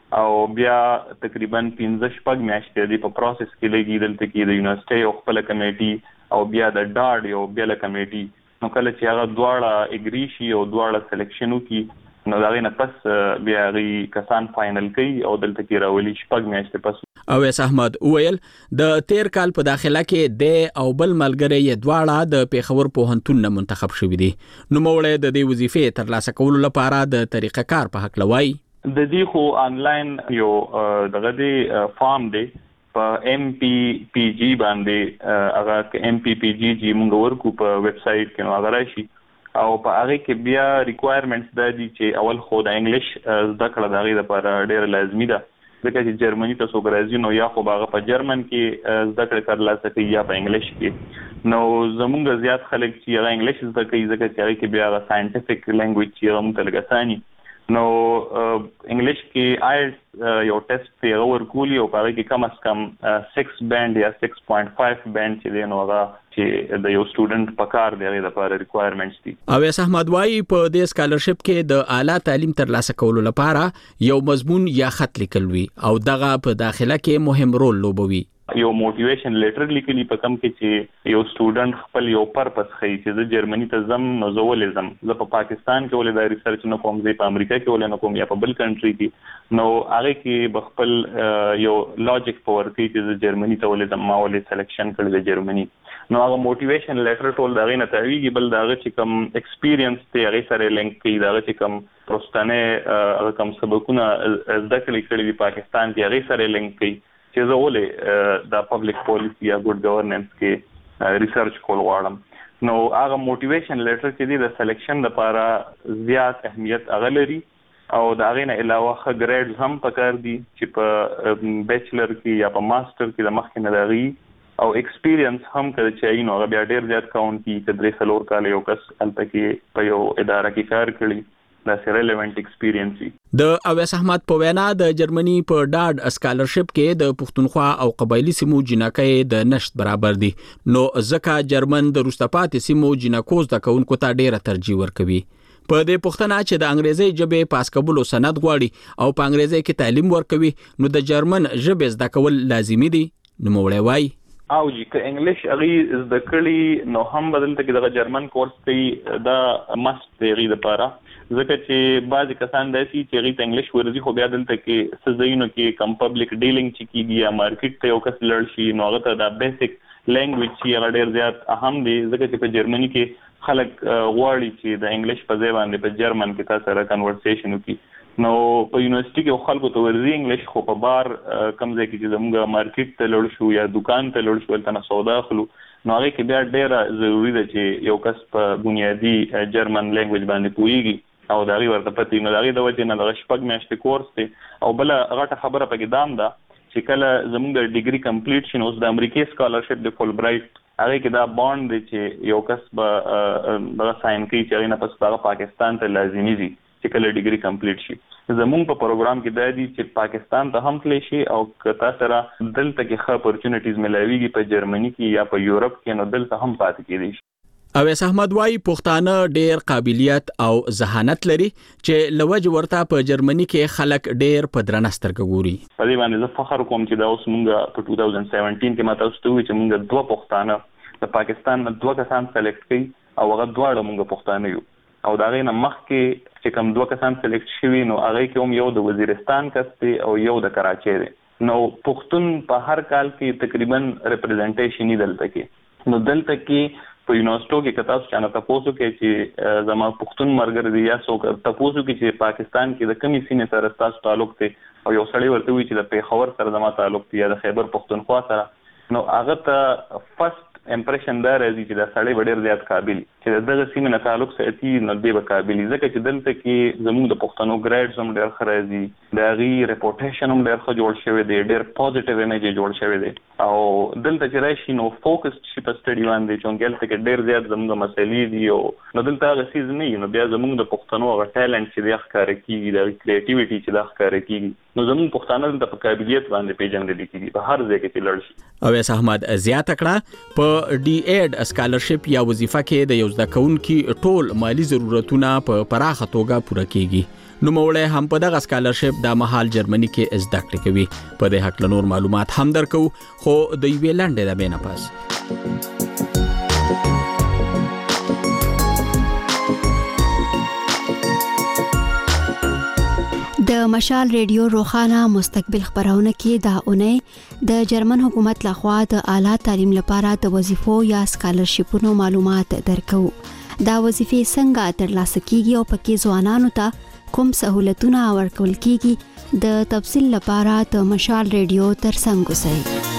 او بیا تقریبا پنځه شپږ میاشتې د په پروسس کې لګي دلته کې د یونیورسيټي او خپل کمیټي او بیا د ډاډ یو بیا له کمیټي نو کله چې هغه دواړه اګری شي او دواړه سلیکشن وکړي نو دا غینه پس بیا غي کسان فائنل کوي او دلته کې راولي شپږ میاشتې پس. اویس احمد ویل د تیر کال په داخله کې د او بل ملګری یې دواړه د پیښور پوهنتون نه منتخب شوې دي. نو موړې د دې وظیفې ترلاسه کولو لپاره د طریقه کار په حق لوي د دې خو آنلاین یو دغه دی فارم دی په ام پی پی جی باندې هغه ام پی پی جی جی موږ ورکو په ویب سټ کې نو هغه راشي او په هغه کې بیا ریکوایرمنټس د دي چې اول خو د انګلیش زده کړه د هغه لپاره ډېر لازمي ده ځکه چې جرمني تاسو ګرځي نو یا خو هغه په جرمن کې زده کړه ترلاسه کوي یا په انګلیش کې نو زموږ زیات خلک چې هغه انګلیش زده کوي ځکه چې هغه کې بیا هغه ساينټیفیک لینګویج چې هم تلګساني نو انګلیش کې آیلټس یو ټیسټ په ورکولي او په هغه کې کم از کم سکس بینډ یا سکس پوینټ فایو بینډ چې دی نو هغه چې د یو سټوډنټ په کار دی هغه لپاره ریکوایرمنټس دي. اویس احمد وايي په دې سکالرشپ کې د اعلی تعلیم ترلاسه کولو لپاره یو مضمون یا خط لیکل وي او دغه په داخله کې مهم رول لوبوي. یو موټیویشن لیټر لیکلی په کوم کې چې یو سټوډنټ خپل یو پرپس خي چې د جرمني ته زم نو زولزم زه په پاکستان کې ولې د ریسرچ نه کوم زه په امریکا کې ولې نه کوم یا په بل کنټری کې نو هغه کې بخپل یو لاجیک پاور کې چې د جرمني ته ولې د ما ولې سلیکشن کړل د جرمني نو هغه موټیویشن لیټر ټول دغه نه تعویږي بل دغه چې کوم ایکسپیرینس ته هغه سره لینک کوي دغه چې کوم پروستانه هغه کوم سبقونه زده کړی دی پاکستان کې هغه سره لینک کوي چې زه ولې د پبلک پالیسی یا ګډ گورننس کې ریسرچ کول غواړم نو هغه موټیویشن لیټر چې دی د سلیکشن لپاره زیات اهمیت هغه لري او دا غینه علاوه خ ګریډز هم پکار دي چې په بیچلر کې یا په ماستر کې د مخکې نه دغی او ایکسپیرینس هم کړي چې نو هغه بیا ډیر زیات کاونټ کی کډري سلور کال یو کس الته کې په یو اداره کې کار کړی دا ریلیونټ ایکسپیرینس د اویس احمد په وینا د جرمني په ډاډ سکالرشپ کې د پښتونخوا او قبایلی سیمو جنکې د نشټ برابر دي نو ځکه جرمن د روسپاتې سیمو جنکوز د کونکو ته ډیره ترجیح ورکوي. په دې پښتنه چې د انګریزي ژبې پاس کولو سند غواړي او په انګریزي کې تعلیم ورکوي نو د جرمن ژبې زده کول لازمي دي. نو موړی وای او چې ک انګلیش اغي زده کړي نو هم بدلته کې د جرمن کورس ته دا مست دی غي لپاره ځکه چې بعضی کسان داسي چې غي انګلیش ورزي خو بیا دلته کې سزاینو کې کم پبلک ډیلینګ چې کیږي یا مارکیټ ته یو کس لړ شي نو هغه ته دا بیسیک لینګویج چې هغه ډیر زیات اهم دی ځکه چې په جرمني کې خلک غواړي چې د انګلیش په ځای باندې په جرمن کې تاسو سره کنورسیشن وکړي نو په یونیورسيټي کې خلکو ته ورزي انګلیش خو په بار کم ځای کې چې زموږ مارکیټ ته لړ شو یا دکان ته لړ شو تنه سودا خلو نو هغه کې بیا ډیره ضروری ده چې یو کس په بنیادی جرمن لینګویج باندې پوهیږي او دا غي ورته پتی نو دا غي د وجه نه د شپږ میاشتې کورس دی او بل غټه خبره پکې دام ده چې کله زموږ د ډیګري کمپلیټ شین اوس د امریکای سکالرشپ د فول برایټ هغه کې دا بوند دی چې یو کس به د ساين کوي چې نه پس هغه پاکستان ته لازمي دي چې کله ډیګري کمپلیټ شي زموږ په پروګرام کې دا دي چې پاکستان ته هم تللی شي او کتا سره دلته کې ښه اپورچونټیز ملایويږي په جرمني کې یا په یورپ کې نو دلته هم پاتې کېدي. اویس احمد وايي پښتانه ډېر قابلیت او ذهانت لري چې لوج ورته په جرمني کې خلک ډېر په درنه سترګه ګوري. په دې باندې زه فخر کوم چې دا اوس مونږ په دوه هزار سپږ کې ماته ستوي چې مونږ دوه پښتانه د پاکستان نه دوه کسان سلیکټ کړي او هغه دواړه مونږ پښتانه یو او دا غي نه مخکې چې کوم دوه کسان سلیکټ شوي نو هغه کې هم یو د وزیرستان کس دی او یو د کراچۍ دی نو پښتون په هر کال کې تقریبا ریپرزنټیشن یې دلته کې نو دلته کې په یونیورسيټو کې کتاب چانه تاسو کې چې زما پښتون مرګر دی یا څوک تاسو کې چې پاکستان کې د کمی سینې سره تاسو تعلق دی او یو سړی ورته وی چې د پیښور سره زما تعلق دی یا د خیبر پښتونخوا سره نو هغه ته فرست امپریشن دا راځي چې دا سړی ډېر زیات قابل چې دغه سیمه نه تعلق ساتي نو دی به قابل ځکه چې دلته کې زموږ د پښتنو ګریډز هم ډېر خرازي دا غي ریپوټیشن هم ډېر ښه جوړ شوی دی ډېر پوزټیو امیج جوړ شوی دی او دلته چې راشي نو فوکس شي په سټډي باندې چې دلته کې ډېر زیات زموږ مسلې دي او نو دلته هغه سیز نه نو بیا زموږ د پښتنو هغه ټالنت چې د ښکار کیږي د کریټیویټي چې د ښکار کیږي نو زموږ پښتانه د قابلیت باندې پیژندل کیږي په هر ځای کې چې لړ شي. اویس احمد زیات کړه په ډي ایډ سکالرشپ یا وظیفه کې د یو ځکونکو ټول مالی ضرورتونه په پراخه توګه پوره کیږي نو موړی هم په دغه سکالرشپ د مهال جرمني کې زده کړې کوي. په دې حق له نور معلومات هم درکو خو د یوې لنډې د بینه پاس. د مشال ریډیو روخانه مستقبل خبرونه کې دا اونۍ د جرمن حکومت لخوا د اعلی تعلیم لپاره د وظیفو یا سکالرشپونو معلومات درکو. دا وظیفې څنګه ترلاسه کیږي او پکې ځوانانو ته کوم سہولتونه ورکول کیږي د تفصیل لپاره د مشال ریډیو ترڅنګ اوسئ.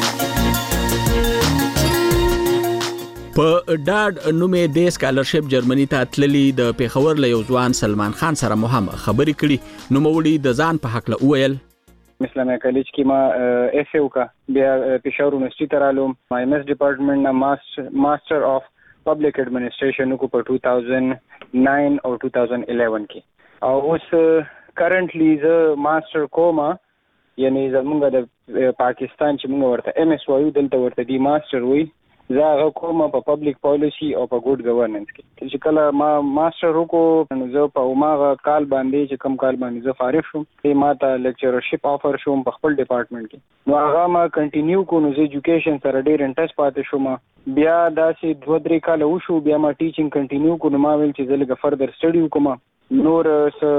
په ډاډ نومې د سکالرشپ جرمني ته تللی د پیښور له یو ځوان سلمان خان سره مو هم خبرې کړي. نو موړي د ځان په حق له وویل اسلامي کالج کې ما اف یو کا بیا پیښور یونیورسيټي ته رالم. ما ایم ایس ډپارټمنټ نه ماستر ماستر اف پبلک ایڈمنسټریشن کو په two thousand nine او two thousand eleven کې او اوس کرنټلی ز ماستر کوما یعنی زمونږ د پاکستان چې موږ ورته ایم ایس وایو دلته ورته دی ماستر وی زه هغه کوم په پبلک پالیسی او په ګډ گورننس کې. چې کله ما ماستر وکړو نو زه په ماغه کال باندې چې کم کال باندې زه فارغ شوم په ما ته لیکچرشپ افر شوم په خپل ډپارټمنټ کې. نو هغه ما کنټینیو کو نو زه ایجوکیشن سره ډیر انټرست پاتې شوم. بیا داسې دوه درې کال وشو بیا ما ټیچینګ کنټینیو کو نو ما ویل چې زه لږه فردر سټډي وکم نور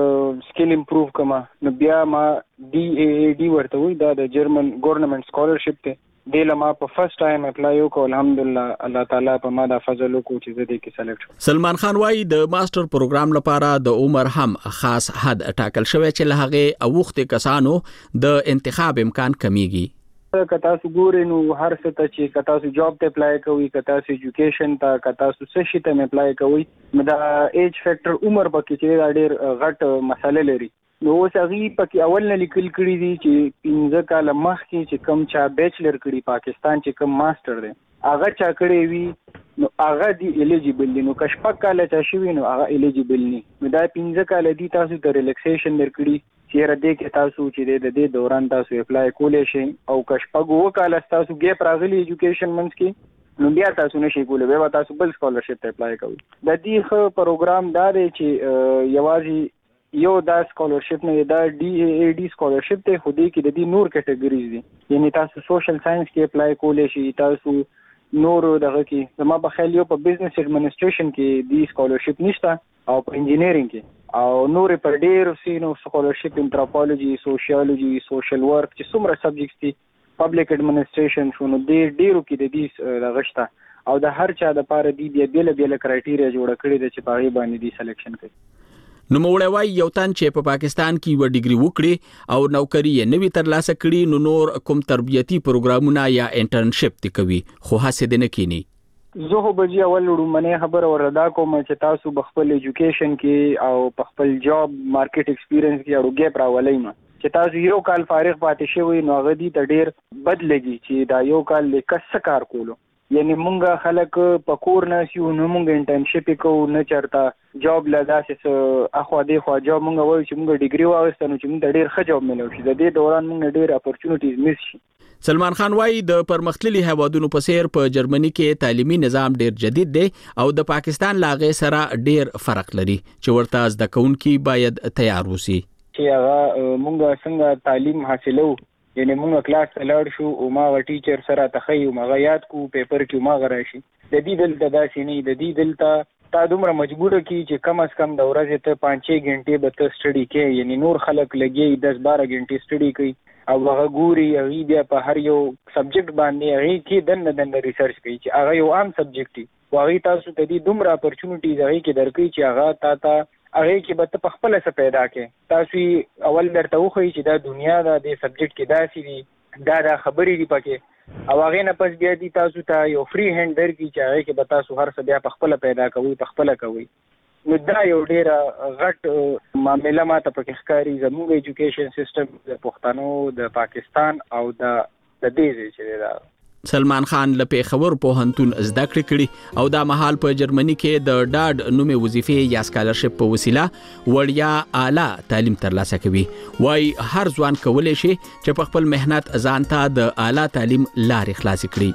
سکل امپروو کما. نو بیا ما ډي اي اي ډي ورته وی دا د جرمن ګورنمنت سکالرشپ ته دله ما په فرست ټایم اپلای وکړ. الحمدلله الله تعالی په ما د فضل وکړو چې زه دې کې سلیکټ شوم. سلمان خان وايي د ماستر پروګرام لپاره د عمر هم خاص حد ټاکل شوی چې له هغه اوخت کسانو د انتخاب امکان کمیږي. کتا سو ګورې نو هر څه ته چې کتا سو جاب ته اپلای کوي کتا سو ایجوکیشن ته کتا سو سشي ته اپلای کوي دا ایج فیکٹر عمر پکې چې ډېر غټ مسله لري. نو اوس هغه پکې اول نه لیکل کړی دي چې پنځه کال مخکې چې کم چا بیچلر کړي پاکستان چې کم ماستر دی هغه چا کړی وي نو هغه دی الیجیبل دي. نو کشپک کال چا شوی نو هغه الیجیبل نه. نو دا پنځه کال دي تاسو ته ریلیکسیشن درکړي چې را دې کې تاسو چې د دې دوران تاسو اپلای کولای شئ او کشپک وو کال تاسو ګیپ راغلی ایجوکیشن منځ کې نو بیا تاسو نشئ کولای بیا تاسو بل سکالرشپ ته اپلای کوئ. د دې خو پروګرام دا دی چې یوازې یو دا سکالرشپ نه دا ډي اي اي ډي سکالرشپ ته خو دې کې د دې نور کټګوریز دي. یعنی تاسو سوشل ساينس کې اپلای کولای شئ تاسو نور دغه کې زما په خیال یو په بزنس ایڈمنسټریشن کې دی سکالرشپ نشته او په انجینیرینګ کې او نور پر ډیر سینو سکالرشپ انتروپولوژي سوشیولوژي سوشل ورک چې څومره سبجیکټس دي پبلک ایڈمنسټریشن شنو ډیر ډیرو کې د دې دغشته او د هر چا د پاره دی بیا بیل بیل کرایټیریا جوړ کړی د چې پاره باندې دی سلیکشن کوي. نو موړی وايي یو تن چې په پاکستان کې و ډیګري وکړي او نوکری یې نوی ترلاسه کړي نو نور کوم تربیتی پروګرامونه یا انټرنشپ تی کوي خو هڅه دې نه کینی. زه خو بجې اول وړاندې خبر وردا کوم چې تاسو بخپل ایجوکیشن کې او بخپل جاب مارکیټ ایکسپیرینس کې اړو ګیپ راولای نو چې تاسو یو کال فارغ پاتې شوی نو غدي ته ډیر بد لګي چې دا یو کال لیکس کار کولو. یعنی مونږه خلک په کور نه سیو نو مونږ انټرنشپ کوو نه چرته جاب لداسې اخو دې خو جاب مونږ وایو چې مونږ ډیګري واغستنو چې مونږ ډیر ښه جاب ملو شي د دې دوران مونږ ډیر اپورچونټیز مس شي. سلمان خان وايي د پرمختللي هوادونو په سیر په جرمني کې تعلیمي نظام ډیر جدید دی او د پاکستان لاغې سره ډیر فرق لري چې ورته زده کوونکي باید تیار وسی. چې هغه مونږ څنګه تعلیم حاصلو یعنی مونږ کلاس ته لاړ شو او ما غ ټیچر سره تخیو ما یاد کو پیپر کې ما غ راشي د دې دلته داسې نه د دې دلته تا دومره مجبور کی چې کم از کم د ورځې ته پانچ چھ غنټې به ته سټډي کې یعنی نور خلک لګي دس بارہ غنټې سټډي کوي او هغه ګوري هغه بیا په هر یو سبجیکټ باندې هغه کې دنه دنه ریسرچ کوي چې هغه یو عام سبجیکټ دی هغه تاسو ته دې دومره اپورچونټیز هغه کې درکې چې هغه تا ته هغه کې به په خپل څه پیدا کې تاسو اول درته وخی چې دا دنیا دا د سبجیکټ کې داسې دي دا دا خبرې دي پکې او هغه نه پس بیا دي تاسو ته یو فری هند درکې چې هغه کې به تاسو هر څه بیا په خپل پیدا کوي په خپل کوي. نو دا یو ډیر غټ معاملې ماته پکې ښکاری زموږ ایجوکیشن سیستم د پښتنو د پاکستان او د د دې چې دا سلمان خان له پیښور پوهنتون زده کړې کړي او دا مهال په جرمني کې د ډاډ نومې وظیفې یا سکالرشپ په وسیله وړیا اعلی تعلیم ترلاسه کوي. وای هر ځوان کولای شي چې په خپل مهنت ځان ته د اعلی تعلیم لارې خلاص کړي.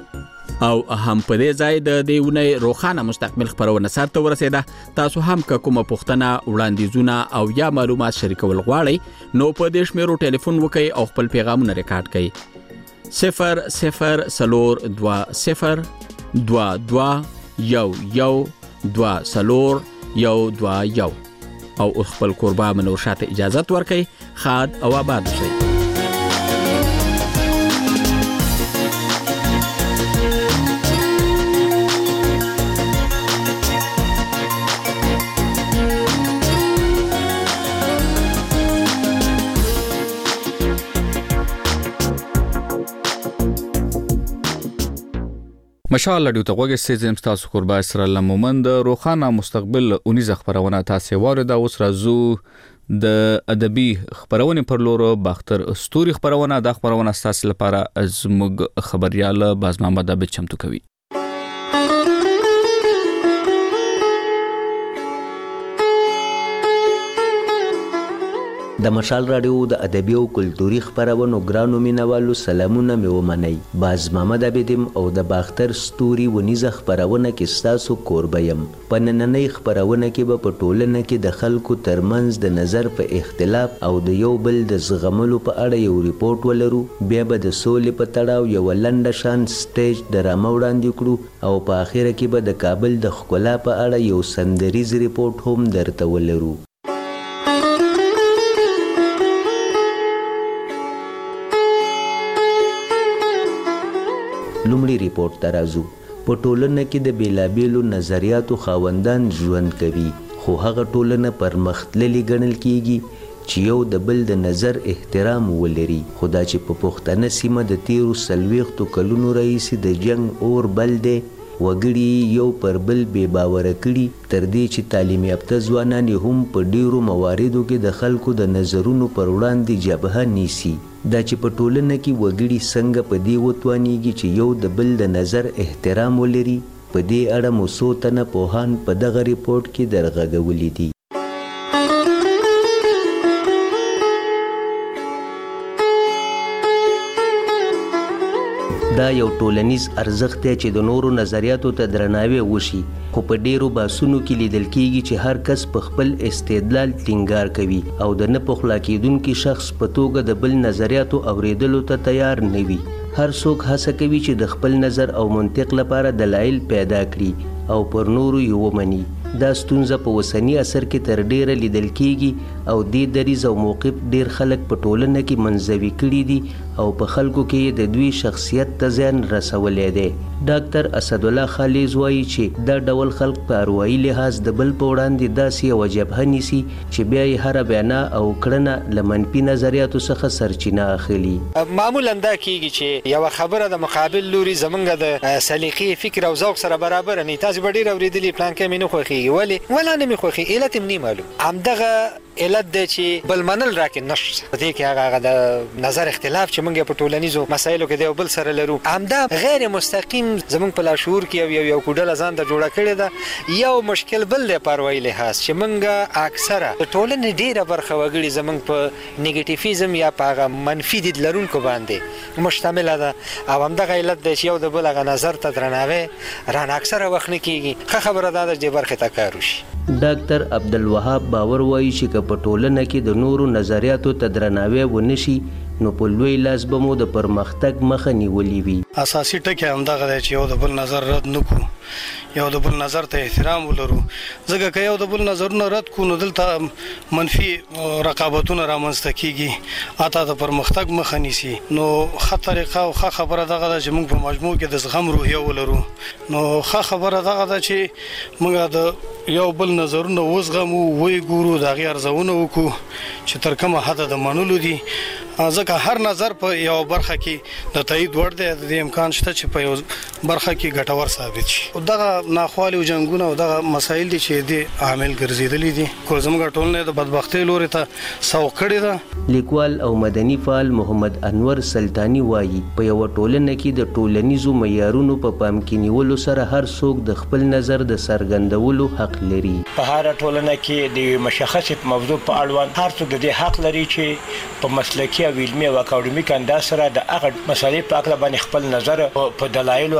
او هم په دې ځای د دیونه روخانه مستقبل خبرونه سره ورسېده. تاسو هم که کومه پوښتنه وړاندیزونه او یا معلومات شریکول غواړئ نو په دې شمیرو ټلیفون وکړئ او خپل پیغامونه ریکارډ کړئ. صفر صفر سلور دوا صفر دوا دوا یو یو دوا سلور یو دوا یو او خپل قربا منور شاته اجازه ورکړئ. خاد او آباد شئ. مشال لډیو ته وګورئ سیزم تاسو قربا سره لمومند روخانه مستقبل اونیزه خبرونه تاسو واره دا اوس راځو د ادبي خبرونه پر لور باختر استوري خبرونه د خبرونه تاسو لپاره زموږ خبريال باز محمد ابد چمتو کوي. د مشال رادیو د ادبي او کلتوري خبرونو ګرانو مینوالو سلامونه مې ومنئ. باز محمد ابدم او د باختر ستوري ونیزه خبرونه کې ستاسو کوربه یم. په نننۍ خبرونه کې به په ټولنه کې د خلکو ترمنځ د نظر په اختلاف او د یو بل د زغملو په اړه یو ریپورت ولرو. بیا به د سولې په تړاو یو لنډه شان سټیج ډرامه وړاندې کړو او په اخره کې به د کابل د ښکلا په اړه یو سندریز ریپورت هم درته ولرو. لومړی ریپورت ته راځو. په ټولنه کې د بیلابیلو نظریاتو خاوندان ژوند کوي خو هغه ټولنه پرمختللې ګڼل کیږي چې یو د بل د نظر احترام ولري. خدا چې په پښتنه سیمه د تیرو څلوېښتو کلونو راهیسې د جنگ اور بل دی وګړي یو پر بل بې باوره کړي تر دې چې تعلیم یافته ځوانان هم په ډیرو مواردو کې د خلکو د نظرونو پر وړاندې جبهه نیسي. دا چې په ټولنه کې وګړي څنګه په دې وتوانیږي چې یو د بل د نظر احترام ولري په دې اړه مو څو تنه پوهان په دغه ریپورت کې درغږولي دي. دا یو ټولنیز ارزښت دی چې د نورو نظریاتو ته درناوی وشي خو په ډیرو باسونو کې لیدل کیږي چې هر کس په خپل استدلال ټینګار کوي او د نه پخلا کېدونکي شخص په توګه د بل نظریاتو اوریدلو ته تیار نه وي. هر څوک هڅه کوي چې د خپل نظر او منطق لپاره دلایل پیدا کړي او پر نورو یې ومني. دا ستونزه په وسنی اثر کې تر ډیره لیدل کیږي او دې دریځ او موقف ډیر خلک په ټولنه کې منزوي کړي دي او په خلکو کې د دوی شخصیت ته زیان رسولی دی. ډاکټر اسد الله خالد وایي چې دا ډول خلک په اروايي لحاظ د بل په وړاندې داسې یوه جبهه نیسي چې بیا یې هره بیانه او کړنه له منفي نظریاتو څخه سرچینه اخلي. معمولا دا کیږي چې یوه خبره د مقابل لوري زمونږ د سلیقې فکر او ذوق سره برابر نه. تاسو به ډېر اورېدلي پلان کې مې نه خوښېږي ولې ولا نه مې خوښي علت یې نه معلوم. همدغه علت دی چې بل منل راکې نشته. په دې کې هغه د نظر اختلاف چې موږ په ټولنیزو مسایلو کې د یو بل سره لرو همدا غیر مستقیم زموږ په لاشعور کې یو یو کوډله ځان د جوړه کړې ده. یو مشکل بل دی په اروايي لحاظ چې موږ اکثره د ټولنې ډېره برخه وګړي زموږ په نیګیټیفیزم یا په هغه منفي دید لرونکو باندې مشتمله ده او همدغه علت دی چې یو د بل هغه نظر ته درناوی رانه اکثره وخت نه کیږي. ښه خبره ده چې دې برخې ته کار وشي. ډاکټر عبدالوهاب باور وایي چې که په ټولنه کې د نورو نظریاتو ته درناوی ونشي نو په لوی لاس به مو د پرمختګ مخه نیولې وي. اساسي ټکی همدغه دی چې یو د بل نظر رد نه کړو، یو د بل نظر ته احترام ولرو. ځکه که یو د بل نظرونه رد کړو نو دلته منفي رقابتونه رامنځته کیږي، اته د پرمختګ مخه نیسي. نو ښه طریقه او ښه خبره دغه ده چې موږ په مجموع کې د زغم روحیه ولرو. نو ښه خبره دغه ده چې موږ د یو بل نظرونه وزغمو، وی ګورو، د هغې ارزونه وکړو چې تر کومه حده د منلو دي. ځکه هر نظر په یو برخه کې د تایید وړ دی، د امکان شته چې په یو برخه کې ګټور ثابت شي. دغه ناخوالې او جنګونه او دغه مسایل دي چې دې عامل ګرځېدلي دي. خو زموږ ټولنه د بدبختۍ لوري ته سوق کړې ده. لیکوال او مدني فعال محمد انور سلطانی وایي په یو ټولنه کې د ټولنیزو معیارونو په پام کې نیولو سره هر څوک د خپل نظر د څرګندولو حق لري. په هر ټولنه کې د مشخص موضوع په اړوند هر څوک د حق لري چې په مسلکي او علمي او اکاډمیک انداز سره د هغه مسالې په اړه باندې خپل نظر په دلایل او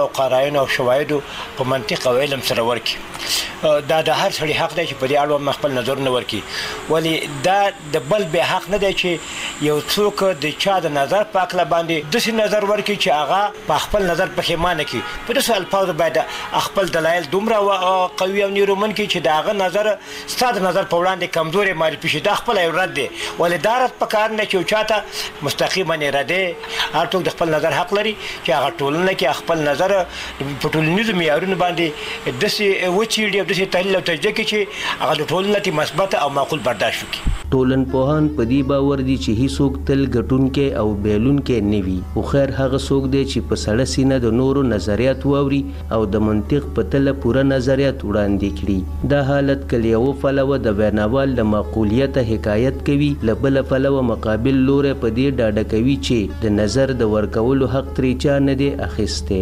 او قرائن او شواهد په منطق او علم سره ورکی. دا د هر سړي حق دی چې په دې اړه خپل نظر نه ورکي، ولی دا د بل به حق نه دی چې یو څوک د چا د نظر په اړه باندې داسې نظر ورکي چې هغه په خپل نظر پښیمانه کی. په داسې الفاظو باید خپل دلایل دومره قوي او نیرومن کی چې دا هغه نظر ستاسو نظر په وړاندې کمزوري معرفي شي. دا خپل یو رد دی، ولی دا رد په کار نه چې چاته مستقیما نه رد دی. هر څوک د خپل نظر حق لري چې هغه ټولنه کې خپل نظر په ټولنیزو معیارونو باندې داسې وچیړي او داسې تحلیل او تجزیه کې چې هغه د ټولنې مثبت او معقول برداشت وکړي. ټولنپوهان په دې باور دي چې هیڅوک تل ګټونکی او بیلونکی نه وي، خو خیر هغه څوک دی چې په سړه سینه د نورو نظریات واوري او د منطق په تله پوره نظریات وړاندې کړي. دا حالت کله یو پلوه د ویناوال د معقولیت حکایت کوي، له بله پلوه مقابل لوری په دې ډاډه کوي چې د نظر د ورکولو حق ترې چا نه دی اخیستی.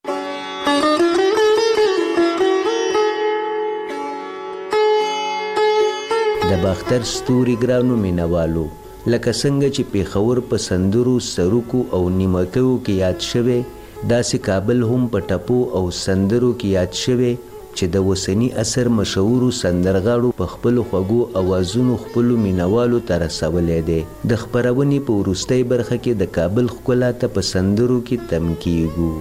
د باختر ستوري ګرانو مینوالو، لکه څنګه چې پیښور په سندرو، سروکو او نیمکیو کې یاد شوی، داسې کابل هم په ټپو او سندرو کې یاد شوی چې د اوسني عصر مشهورو سندرغاړو په خپلو خوږو اوازونو خپلو مینوالو ته رسولی دی. د خپرونې په وروستۍ برخه کې د کابل ښکلا ته په سندرو کې تم کیږو.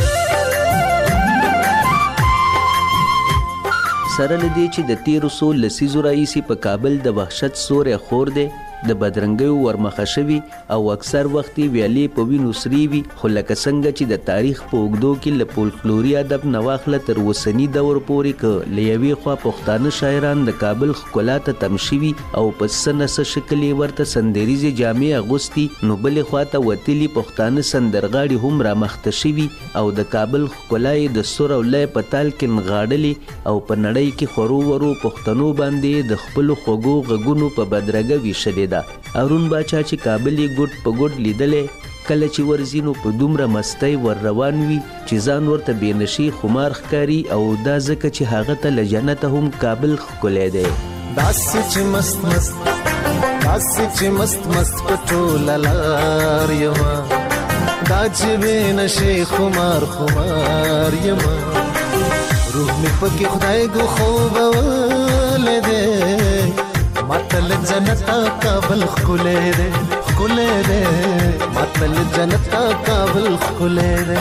سره له دې چې د تیرو څو لسیزو راهیسې په کابل د وحشت سوری خور دی، د بدرنګیو ورمخه شوي او اکثر وخت یې ویالې په وینو سرې وي، خو لکه څنګه چې د تاریخ په اوږدو کې له فولکلوري ادب نه واخله تر اوسني دور پورې که له یوې خوا پښتانه شاعران د کابل ښکلا ته تم شوي او په څه نه څه شکل یې ورته سندریزې جامې اغوستي، نو بلې خوا ته وتلي پښتانه سندرغاړي هم رامخته شوي او د کابل ښکلا یې د سور او لای په تال کې نغاړلې او په نړۍ کې خورو ورو پښتنو باندې د خپلو خوږو غږونو په بدرګه ویشلې ده. ارون باچا چې کابل یې ګوټ په ګوټ لیدلی، کله چې ورځي نو په دومره مستۍ ور روان وي چې ځان ورته بېنشي خمار ښکاري، او دا ځکه چې هغه ته له جنته هم کابل ښکلی دی. داسې چې مست مست داسې چې مست مست په ټوله لار یمه، دا چې بېنشي خمار خمار یمه، روح مې پکې خدای ګو خوبولی دی، ماتل جنتا کابل خلے دے خلے دے، ماتل جنتا کابل خلے دے.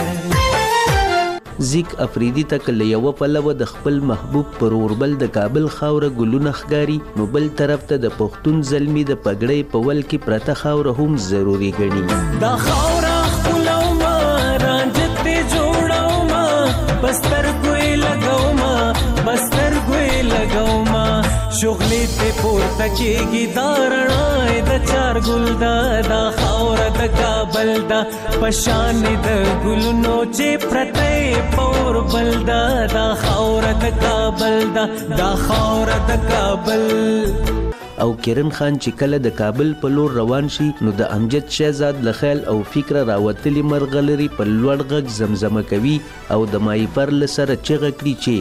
زیک افریدي ته کله یوه پلوه د خپل محبوب پر اوربل د کابل خاوره ګلونه ښکاري، نو بل طرف ته د پښتون زلمي د پګړۍ په ول کې پرته خاوره هم ضروري ګڼي. دا خاوره خپلومه رانجت دې جوړومه، بستر ګوی لګومه بستر ګوی لګومه، شغلې ته پورته کېږي دا رڼا د چار ګل دا دا خاوره د کابل دا پشان د ګلونو چې پرته پور بل دا دا خاوره د کابل دا دا خاوره د کابل. او کرن خان چې کله د کابل په لور روان شي، نو د امجد شهزاد له خیال او فکره راوتلي مرغلري په لوړ غږ زمزمه کوي او د مایپر له سره چغه کړي چې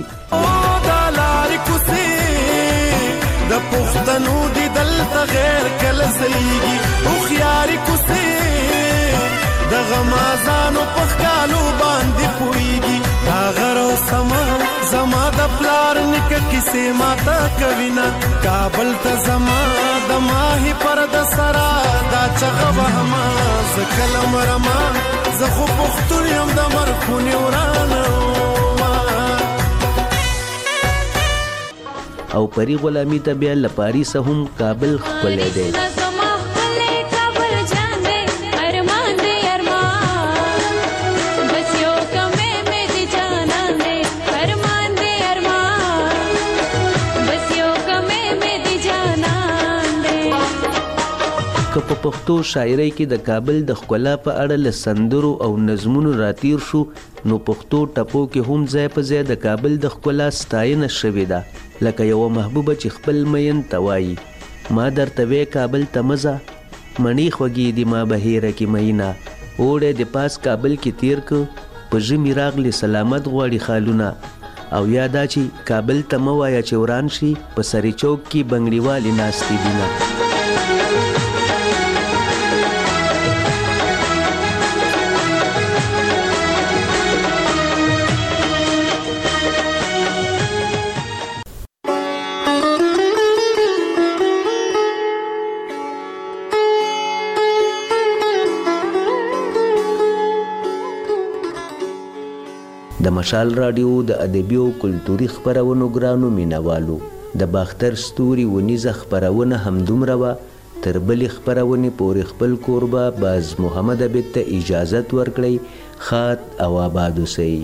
د پښتنو دی دلته غیر کله زیږي، هوښیارې کوڅې د غمازانو په ښکالو باندې پوهېږي، دا غر او سما زما د پلار نیکه کیسې ماته کوینه، کابل ته زما د ماهي پرده سره دا چغه وهمه، زه کله مرمه زه خو پښتون یم د مرخونې ورانه او پری غلامی ته بیا له پاریسه هم کابل ښکلی دی. که په پښتو شاعرۍ کې د کابل د ښکلا په اړه له سندرو او نظمونو راتیر شو، نو پښتو ټپو کې هم ځای په ځای د کابل د ښکلا ستاینه شوې ده، لکه یوه محبوبه چې خپل مین ته وایي ما درته وی کابل ته مزه، مڼې خوږې دي ما بهیره کې میینه، اوړی د پاس کابل کې تیر که په ژمي راغلې سلامت غواړي خالونه، او یا دا چې کابل ته مه وایه چې وران شي په سري چوک کې بنګړیوالې ناستې دینه. د مشال رادیو د ادبي او کلتوري خبرونو ګرانو مینوالو د باختر ستوري ونیزه خبرونه همدومره وه. تر بلې خپرونې پورې خپل کوربه باز محمد عبید ته اجازت ورکړئ. ښاد او آباد اوسئ.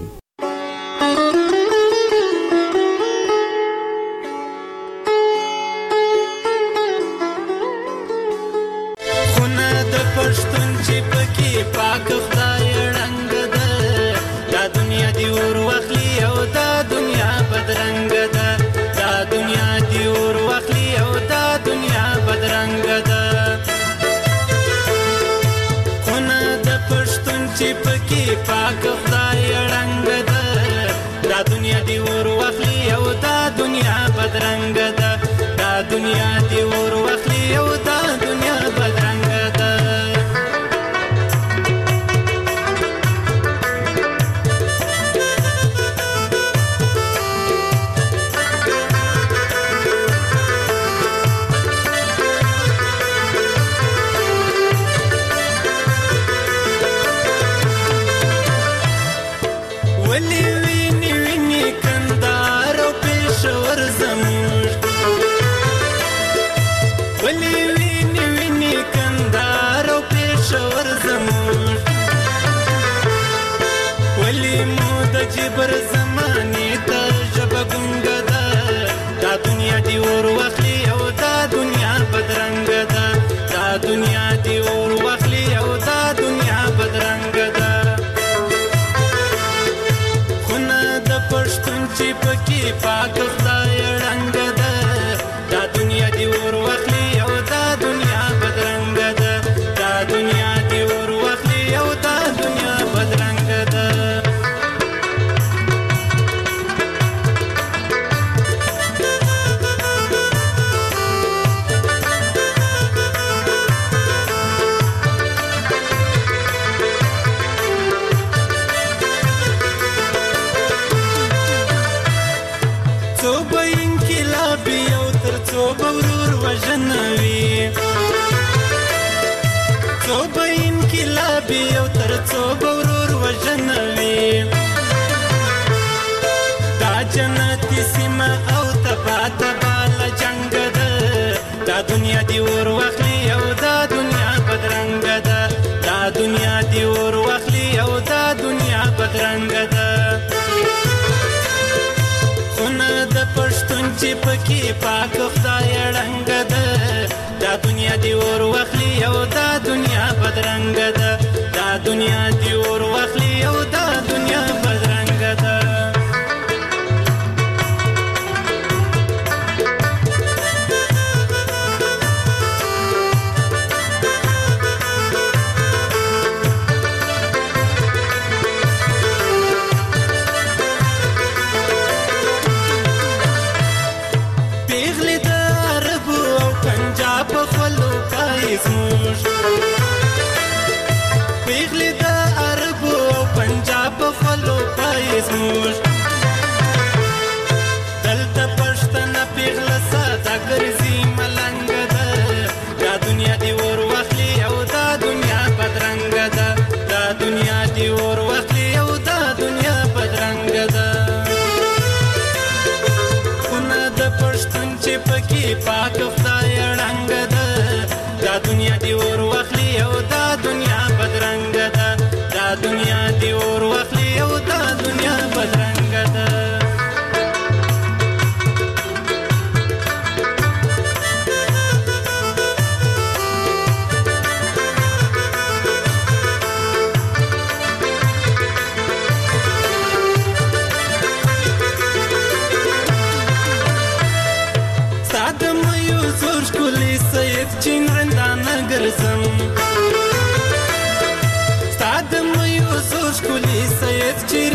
It's